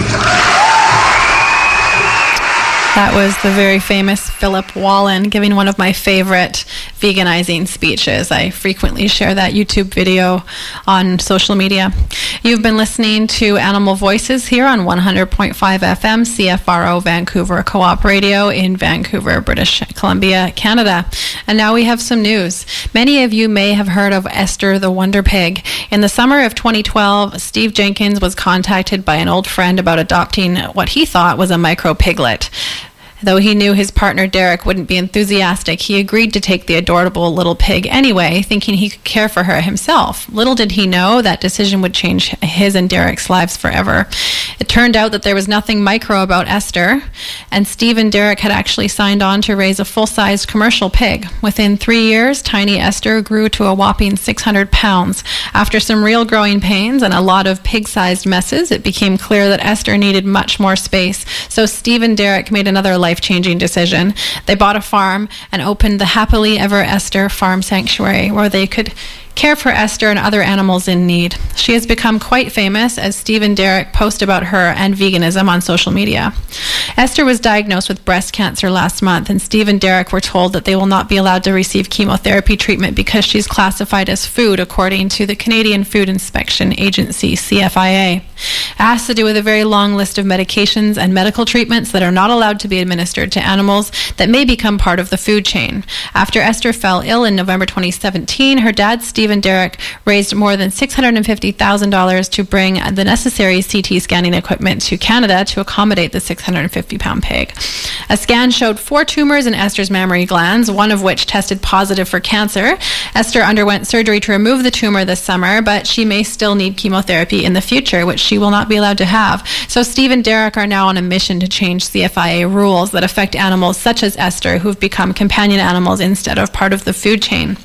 That was the very famous Philip Wallen giving one of my favorite veganizing speeches. I frequently share that YouTube video on social media. You've been listening to Animal Voices here on one hundred point five F M, C F R O Vancouver Co-op Radio in Vancouver, British Columbia, Canada. And now we have some news. Many of you may have heard of Esther the Wonder Pig. In the summer of twenty twelve, Steve Jenkins was contacted by an old friend about adopting what he thought was a micro piglet. Though he knew his partner Derek wouldn't be enthusiastic, he agreed to take the adorable little pig anyway, thinking he could care for her himself. Little did he know that decision would change his and Derek's lives forever. It turned out that there was nothing micro about Esther, and Steve and Derek had actually signed on to raise a full-sized commercial pig. Within three years, tiny Esther grew to a whopping six hundred pounds. After some real growing pains and a lot of pig-sized messes, it became clear that Esther needed much more space. So Steve and Derek made another life-changing decision. They bought a farm and opened the Happily Ever Esther Farm Sanctuary, where they could care for Esther and other animals in need. She has become quite famous as Steve and Derek post about her and veganism on social media. Esther was diagnosed with breast cancer last month, and Steve and Derek were told that they will not be allowed to receive chemotherapy treatment because she's classified as food according to the Canadian Food Inspection Agency, C F I A. It has to do with a very long list of medications and medical treatments that are not allowed to be administered to animals that may become part of the food chain. After Esther fell ill in November twenty seventeen, her dad, Steve and Derek, raised more than six hundred fifty thousand dollars to bring the necessary C T scanning equipment to Canada to accommodate the six hundred fifty pound pig. A scan showed four tumors in Esther's mammary glands, one of which tested positive for cancer. Esther underwent surgery to remove the tumor this summer, but she may still need chemotherapy in the future, which she will not be allowed to have. So Steve and Derek are now on a mission to change C F I A rules that affect animals such as Esther, who've become companion animals instead of part of the food chain.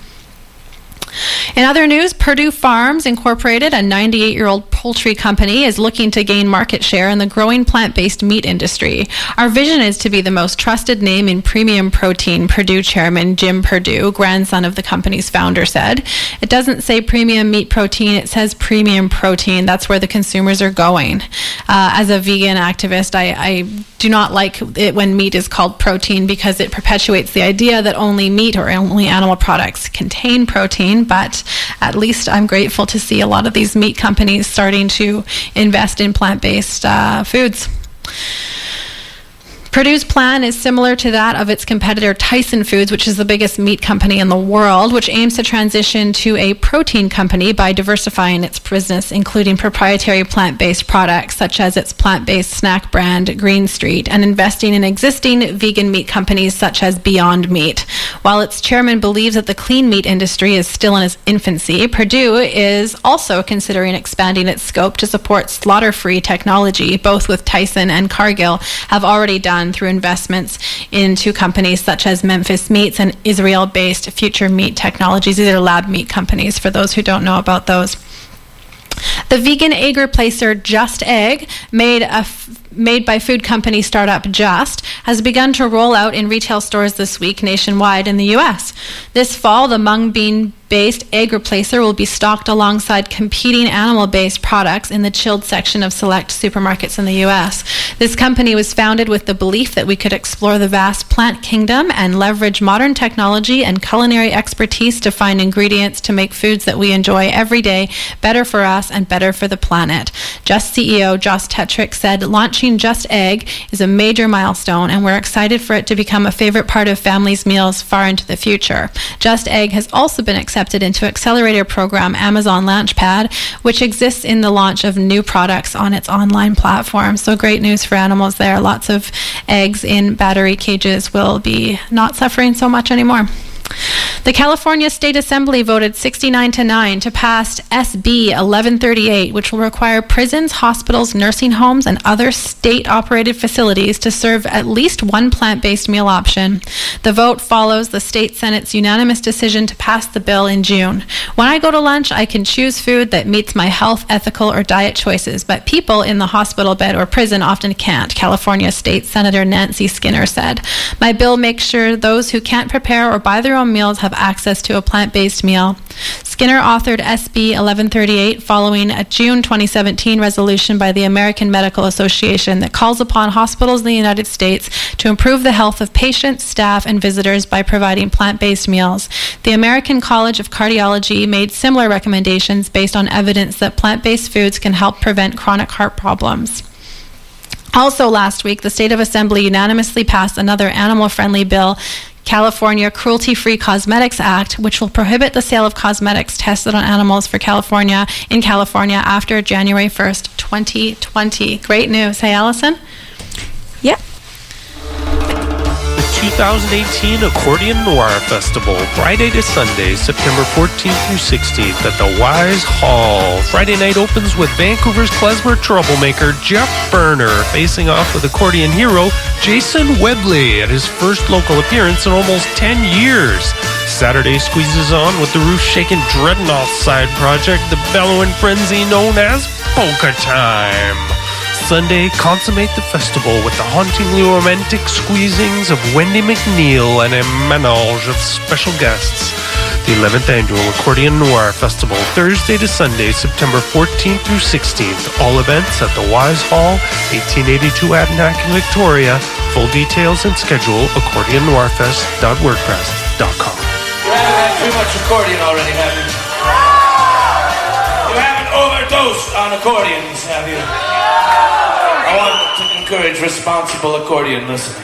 In other news, Purdue Farms Incorporated, a ninety-eight-year-old poultry company, is looking to gain market share in the growing plant-based meat industry. Our vision is to be the most trusted name in premium protein, Purdue chairman Jim Purdue, grandson of the company's founder, said. It doesn't say premium meat protein, it says premium protein. That's where the consumers are going. Uh, as a vegan activist, I, I do not like it when meat is called protein because it perpetuates the idea that only meat or only animal products contain protein. But at least I'm grateful to see a lot of these meat companies starting to invest in plant-based uh, foods. Purdue's plan is similar to that of its competitor Tyson Foods, which is the biggest meat company in the world, which aims to transition to a protein company by diversifying its business, including proprietary plant-based products, such as its plant-based snack brand, Green Street, and investing in existing vegan meat companies such as Beyond Meat. While its chairman believes that the clean meat industry is still in its infancy, Purdue is also considering expanding its scope to support slaughter-free technology. Both with Tyson and Cargill have already done through investments into companies such as Memphis Meats and Israel-based Future Meat Technologies. These are lab meat companies, for those who don't know about those. The vegan egg replacer Just Egg, made a f- made by food company startup Just, has begun to roll out in retail stores this week nationwide in the U S. This fall, the mung bean-based egg replacer will be stocked alongside competing animal-based products in the chilled section of select supermarkets in the U S. This company was founded with the belief that we could explore the vast plant kingdom and leverage modern technology and culinary expertise to find ingredients to make foods that we enjoy every day better for us and better for the planet. Just C E O Josh Tetrick said, "Launching Just Egg is a major milestone, and we're excited for it to become a favorite part of families' meals far into the future." Just Egg has also been accepted into accelerator program Amazon Launchpad, which exists in the launch of new products on its online platform. So great news for animals there. Lots of eggs in battery cages will be not suffering so much anymore. The California State Assembly voted sixty-nine to nine to pass S B eleven thirty-eight, which will require prisons, hospitals, nursing homes, and other state-operated facilities to serve at least one plant-based meal option. The vote follows the state Senate's unanimous decision to pass the bill in June. When I go to lunch, I can choose food that meets my health, ethical, or diet choices, but people in the hospital bed or prison often can't, California State Senator Nancy Skinner said. My bill makes sure those who can't prepare or buy their own meals have access to a plant-based meal. Skinner authored S B eleven thirty-eight following a June twenty seventeen resolution by the American Medical Association that calls upon hospitals in the United States to improve the health of patients, staff, and visitors by providing plant-based meals. The American College of Cardiology made similar recommendations based on evidence that plant-based foods can help prevent chronic heart problems. Also last week, the State of Assembly unanimously passed another animal-friendly bill, California Cruelty-Free Cosmetics Act, which will prohibit the sale of cosmetics tested on animals for California in California after January first, twenty twenty. Great news. Hey, Allison? Yep. The two thousand eighteen Accordion Noir Festival, Friday to Sunday, September fourteenth through sixteenth at the Wise Hall. Friday night opens with Vancouver's klezmer troublemaker Jeff Berner facing off with accordion hero Jason Webley at his first local appearance in almost ten years. Saturday squeezes on with the roof-shaking Dreadnought side project, the bellowing frenzy known as Polka Time. Sunday, consummate the festival with the hauntingly romantic squeezings of Wendy McNeil and a menage of special guests. The eleventh Annual Accordion Noir Festival, Thursday to Sunday, September fourteenth through sixteenth. All events at the Wise Hall, eighteen eighty-two Adanac in Victoria. Full details and schedule accordion noir fest dot wordpress dot com. You haven't had too much accordion already, have you? You haven't overdosed on accordions, have you? I want to encourage responsible accordion listening.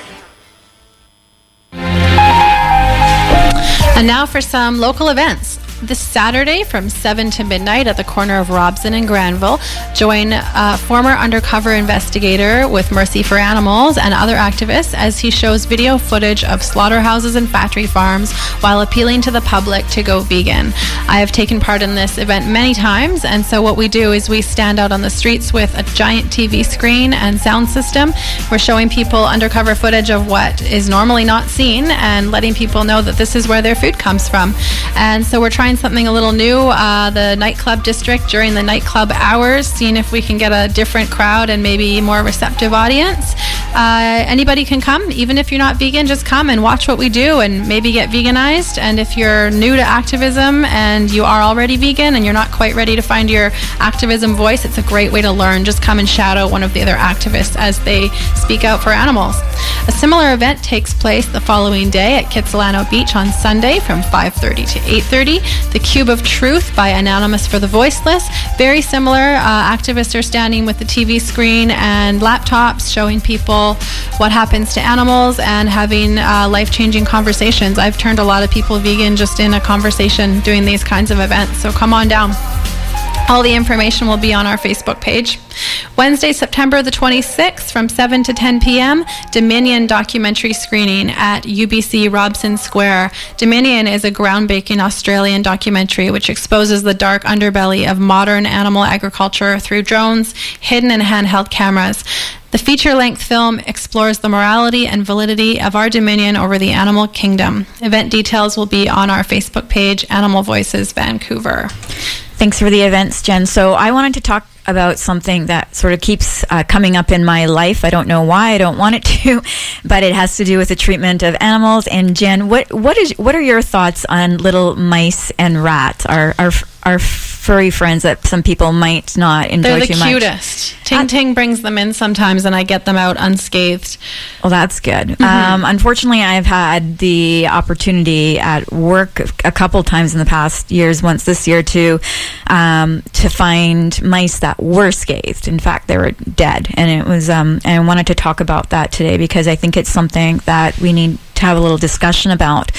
And now for some local events. This Saturday from seven to midnight at the corner of Robson and Granville, join a former undercover investigator with Mercy for Animals and other activists as he shows video footage of slaughterhouses and factory farms while appealing to the public to go vegan. I have taken part in this event many times, and so what we do is we stand out on the streets with a giant T V screen and sound system. We're showing people undercover footage of what is normally not seen and letting people know that this is where their food comes from. And so we're trying something a little new, uh, the nightclub district during the nightclub hours, seeing if we can get a different crowd and maybe more receptive audience. Uh, anybody can come, even if you're not vegan, just come and watch what we do and maybe get veganized. And if you're new to activism and you are already vegan and you're not quite ready to find your activism voice, it's a great way to learn. Just come and shadow one of the other activists as they speak out for animals. A similar event takes place the following day at Kitsilano Beach on Sunday from five thirty to eight thirty. The Cube of Truth by Anonymous for the Voiceless. Very similar. Uh, activists are standing with the T V screen and laptops showing people what happens to animals and having uh, life-changing conversations. I've turned a lot of people vegan just in a conversation doing these kinds of events, so come on down. All the information will be on our Facebook page. Wednesday, September the twenty-sixth from seven to ten p.m., Dominion documentary screening at U B C Robson Square. Dominion is a groundbreaking Australian documentary which exposes the dark underbelly of modern animal agriculture through drones, hidden and handheld cameras. The feature-length film explores the morality and validity of our dominion over the animal kingdom. Event details will be on our Facebook page, Animal Voices Vancouver. Thanks for the events, Jen. So I wanted to talk about something that sort of keeps uh, coming up in my life. I don't know why, I don't want it to, but it has to do with the treatment of animals. And Jen, what what is what are your thoughts on little mice and rats, our our our furry friends that some people might not enjoy They're the too much? cutest. Ting Ting brings them in sometimes, and I get them out unscathed. Well, that's good. Mm-hmm. Um, unfortunately, I've had the opportunity at work a couple times in the past years, once this year too, um, to find mice that were scathed. In fact, they were dead, and it was. Um, and I wanted to talk about that today because I think it's something that we need to have a little discussion about.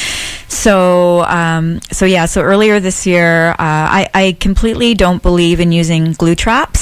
So, um, so yeah. So earlier this year, uh, I, I completely don't believe in using glue traps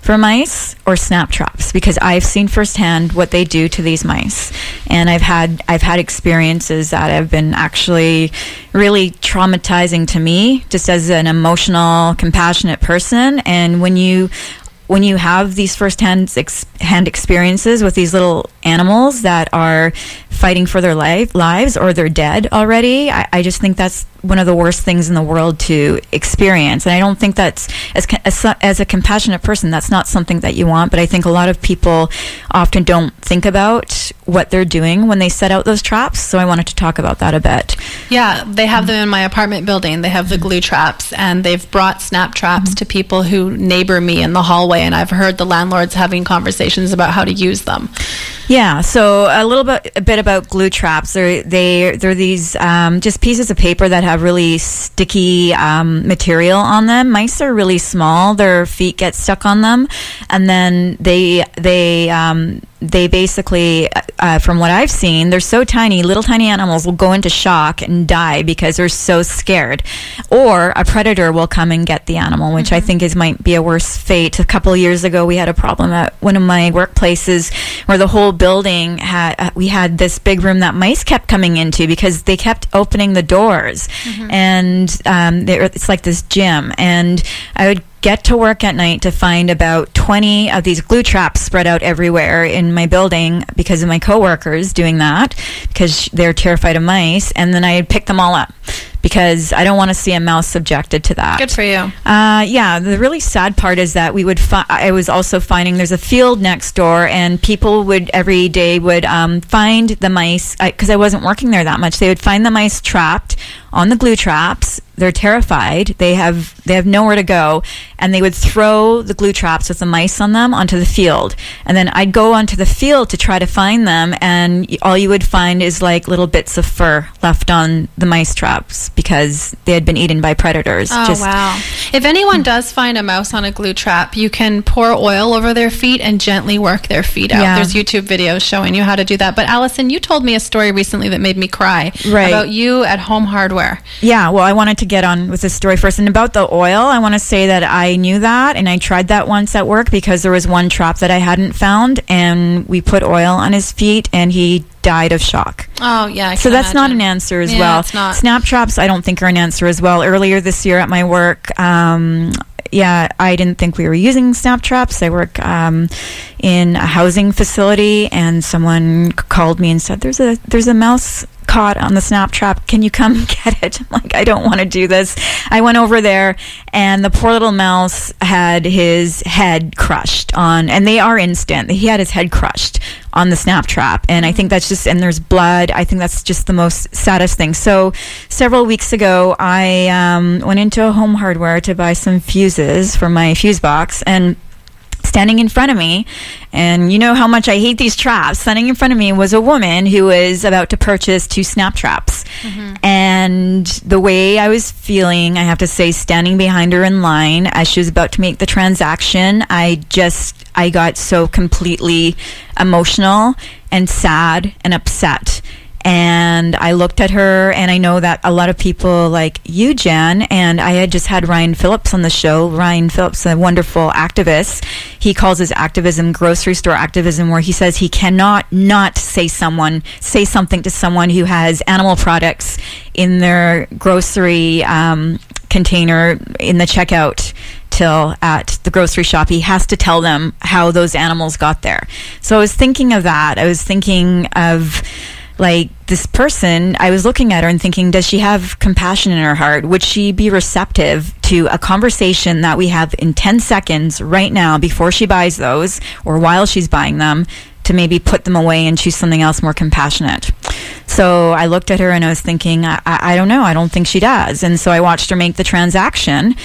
for mice or snap traps, because I've seen firsthand what they do to these mice, and I've had I've had experiences that have been actually really traumatizing to me, just as an emotional, compassionate person. And when you when you have these first-hand ex- hand experiences with these little animals that are fighting for their life, lives, or they're dead already, I, I just think that's one of the worst things in the world to experience. And I don't think that's, as, as as a compassionate person, that's not something that you want. But I think a lot of people often don't think about what they're doing when they set out those traps. So I wanted to talk about that a bit. Yeah, they have them in my apartment building. They have the glue traps, and they've brought snap traps mm-hmm. to people who neighbor me in the hallway, and I've heard the landlords having conversations about how to use them. Yeah, so a little bit a bit about glue traps. They're they they're these um, just pieces of paper that have really sticky um, material on them. Mice are really small; their feet get stuck on them, and then they they um, they basically, uh, from what I've seen, they're so tiny. Little tiny animals will go into shock and die because they're so scared, or a predator will come and get the animal, which mm-hmm. I think is might be a worse fate. A couple of years ago, we had a problem at one of my workplaces where the whole building had uh, we had this big room that mice kept coming into because they kept opening the doors, mm-hmm. and um, it's like this gym, and I would get to work at night to find about twenty of these glue traps spread out everywhere in my building because of my coworkers doing that because they're terrified of mice, and then I'd pick them all up because I don't want to see a mouse subjected to that. Good for you. Uh, yeah, the really sad part is that we would. Fi- I was also finding there's a field next door, and people would every day would um, find the mice because I, I wasn't working there that much. They would find the mice trapped on the glue traps. They're terrified. They have they have nowhere to go, and they would throw the glue traps with the mice on them onto the field. And then I'd go onto the field to try to find them, and all you would find is like little bits of fur left on the mice traps because they had been eaten by predators. Oh, Just, wow. If anyone does find a mouse on a glue trap, you can pour oil over their feet and gently work their feet out. Yeah. There's YouTube videos showing you how to do that. But Allison, you told me a story recently that made me cry right. about you at Home Hardware. Yeah, well, I wanted to get on with this story first. And about the oil, I want to say that I knew that, and I tried that once at work because there was one trap that I hadn't found, and we put oil on his feet, and he died of shock. Oh, yeah. I so that's imagine. not an answer as yeah, well. It's not. Snap traps, I don't think are an answer as well. Earlier this year at my work, um, yeah, I didn't think we were using snap traps. I work um, in a housing facility, and someone called me and said, "There's a there's a mouse caught on the snap trap. Can you come get it?" I'm like, I don't want to do this. I went over there, and the poor little mouse had his head crushed on, and they are instant. He had his head crushed on the snap trap, and I think that's just, and there's blood. I think that's just the most saddest thing. So several weeks ago, I um, went into a Home Hardware to buy some fuses for my fuse box, and standing in front of me, and you know how much I hate these traps, standing in front of me was a woman who was about to purchase two snap traps. Mm-hmm. And the way I was feeling, I have to say, standing behind her in line as she was about to make the transaction, I just, I got so completely emotional and sad and upset. And I looked at her, and I know that a lot of people like you, Jen, and I had just had Ryan Phillips on the show. Ryan Phillips, a wonderful activist. He calls his activism grocery store activism, where he says he cannot not say someone, say something to someone who has animal products in their grocery um, container in the checkout till at the grocery shop. He has to tell them how those animals got there. So I was thinking of that. I was thinking of like this person, I was looking at her and thinking, does she have compassion in her heart? Would she be receptive to a conversation that we have in ten seconds right now before she buys those or while she's buying them to maybe put them away and choose something else more compassionate? So I looked at her and I was thinking, I, I don't know. I don't think she does. And so I watched her make the transaction.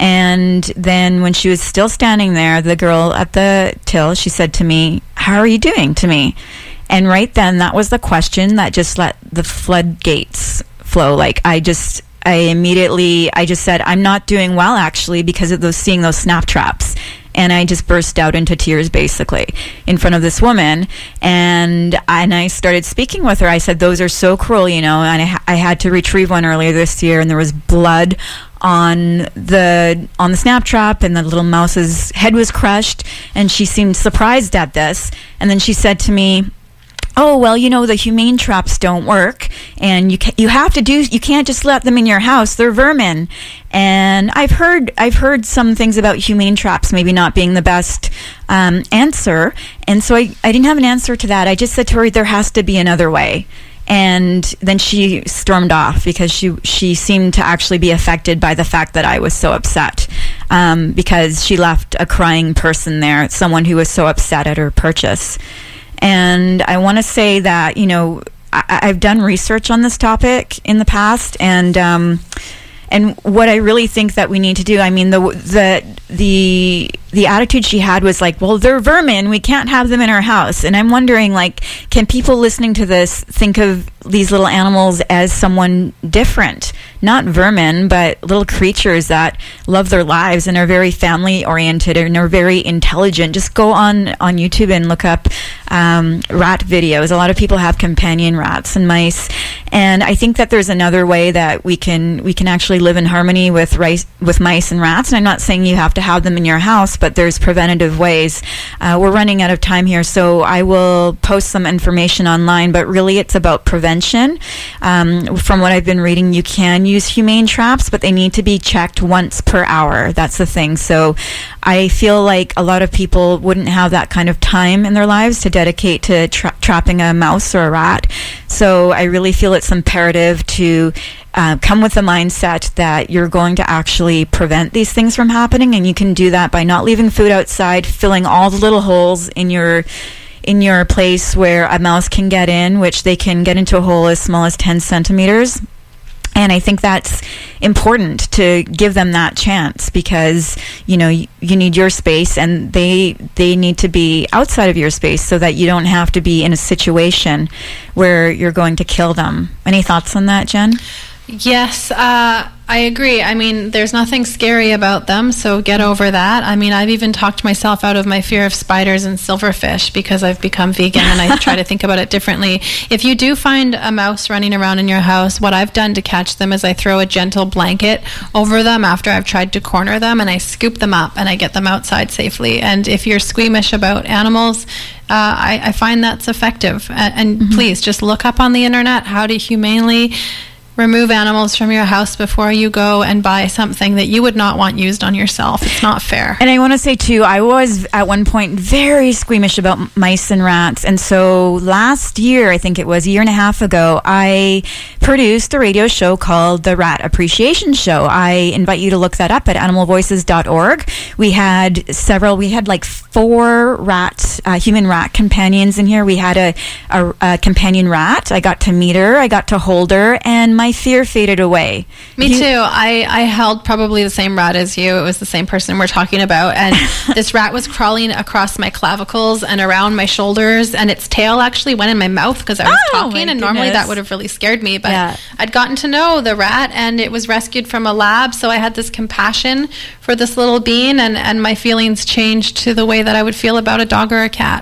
And then when she was still standing there, the girl at the till, she said to me, "How are you doing?" to me. And right then, that was the question that just let the floodgates flow. Like, I just, I immediately, I just said, "I'm not doing well, actually, because of those, seeing those snap traps." And I just burst out into tears, basically, in front of this woman. And I, and I started speaking with her. I said, "Those are so cruel, you know." And I, I had to retrieve one earlier this year, and there was blood on the on the snap trap, and the little mouse's head was crushed, and she seemed surprised at this. And then she said to me, oh, well, you know, the humane traps don't work, and you ca- you have to do, you can't just let them in your house. They're vermin. And I've heard I've heard some things about humane traps maybe not being the best um, answer. And so I, I didn't have an answer to that. I just said to her, there has to be another way. And then she stormed off because she she seemed to actually be affected by the fact that I was so upset, um, because she left a crying person there, someone who was so upset at her purchase. And I want to say that, you know, I, I've done research on this topic in the past, and um, and what I really think that we need to do, I mean, the the the the attitude she had was like, well, they're vermin, we can't have them in our house. And I'm wondering, like, can people listening to this think of these little animals as someone different? Not vermin, but little creatures that love their lives and are very family oriented and are very intelligent. Just go on on YouTube and look up um, rat videos. A lot of people have companion rats and mice, and I think that there's another way that we can we can actually live in harmony with rice, with mice and rats. And I'm not saying you have to have them in your house, but there's preventative ways. Uh, we're running out of time here, so I will post some information online, but really it's about prevention. Um, from what I've been reading, you can use humane traps, but they need to be checked once per hour. That's the thing. So I feel like a lot of people wouldn't have that kind of time in their lives to dedicate to tra- trapping a mouse or a rat. So I really feel it's imperative to Uh, come with the mindset that you're going to actually prevent these things from happening, and you can do that by not leaving food outside, filling all the little holes in your in your place where a mouse can get in, which they can get into a hole as small as ten centimeters. And I think that's important to give them that chance, because, you know, you, you need your space, and they they need to be outside of your space so that you don't have to be in a situation where you're going to kill them. Any thoughts on that, Jen? Yes, uh, I agree. I mean, there's nothing scary about them, so get over that. I mean, I've even talked myself out of my fear of spiders and silverfish because I've become vegan, and I try to think about it differently. If you do find a mouse running around in your house, what I've done to catch them is I throw a gentle blanket over them after I've tried to corner them, and I scoop them up and I get them outside safely. And if you're squeamish about animals, uh, I, I find that's effective. And, and mm-hmm. please just look up on the internet how to humanely remove animals from your house before you go and buy something that you would not want used on yourself. It's not fair. And I want to say, too, I was at one point very squeamish about m- mice and rats. And so last year, I think it was a year and a half ago, I produced a radio show called The Rat Appreciation Show. I invite you to look that up at animal voices dot org. We had several, we had like four rat, uh, human rat companions in here. We had a, a, a companion rat. I got to meet her. I got to hold her. And my fear faded away. Me you, too. I, I held probably the same rat as you. It was the same person we're talking about. And this rat was crawling across my clavicles and around my shoulders, and its tail actually went in my mouth because I was oh, talking, and normally that would have really scared me. But yeah. I'd gotten to know the rat, and it was rescued from a lab, so I had this compassion for this little being, and, and my feelings changed to the way that I would feel about a dog or a cat.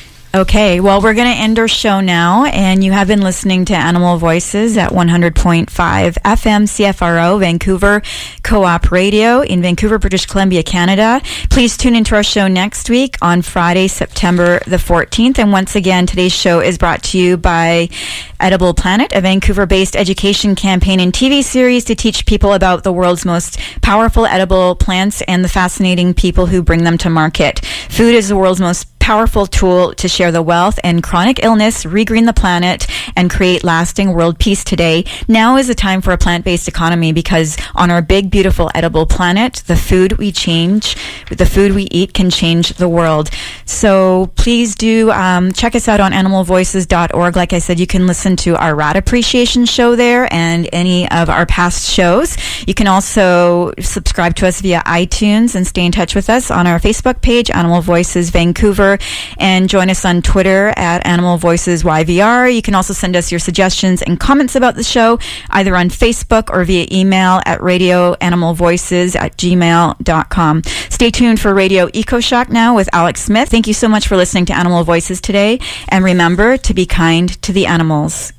Okay, well, we're going to end our show now, and you have been listening to Animal Voices at one hundred point five F M C F R O, Vancouver Co-op Radio in Vancouver, British Columbia, Canada. Please tune into our show next week on Friday, September the fourteenth. And once again, today's show is brought to you by Edible Planet, a Vancouver-based education campaign and T V series to teach people about the world's most powerful edible plants and the fascinating people who bring them to market. Food is the world's most powerful tool to share the wealth and chronic illness, regreen the planet, and create lasting world peace today. Now is the time for a plant-based economy, because on our big, beautiful, edible planet, the food we change, the food we eat can change the world. So please do um, check us out on animal voices dot org. Like I said, you can listen to our rat appreciation show there and any of our past shows. You can also subscribe to us via iTunes and stay in touch with us on our Facebook page, Animal Voices Vancouver, and join us on Twitter at Animal Voices Y V R. You can also send us your suggestions and comments about the show either on Facebook or via email at radioanimalvoices at gmail dot com. Stay tuned for Radio EcoShock now with Alex Smith. Thank you so much for listening to Animal Voices today, and remember to be kind to the animals.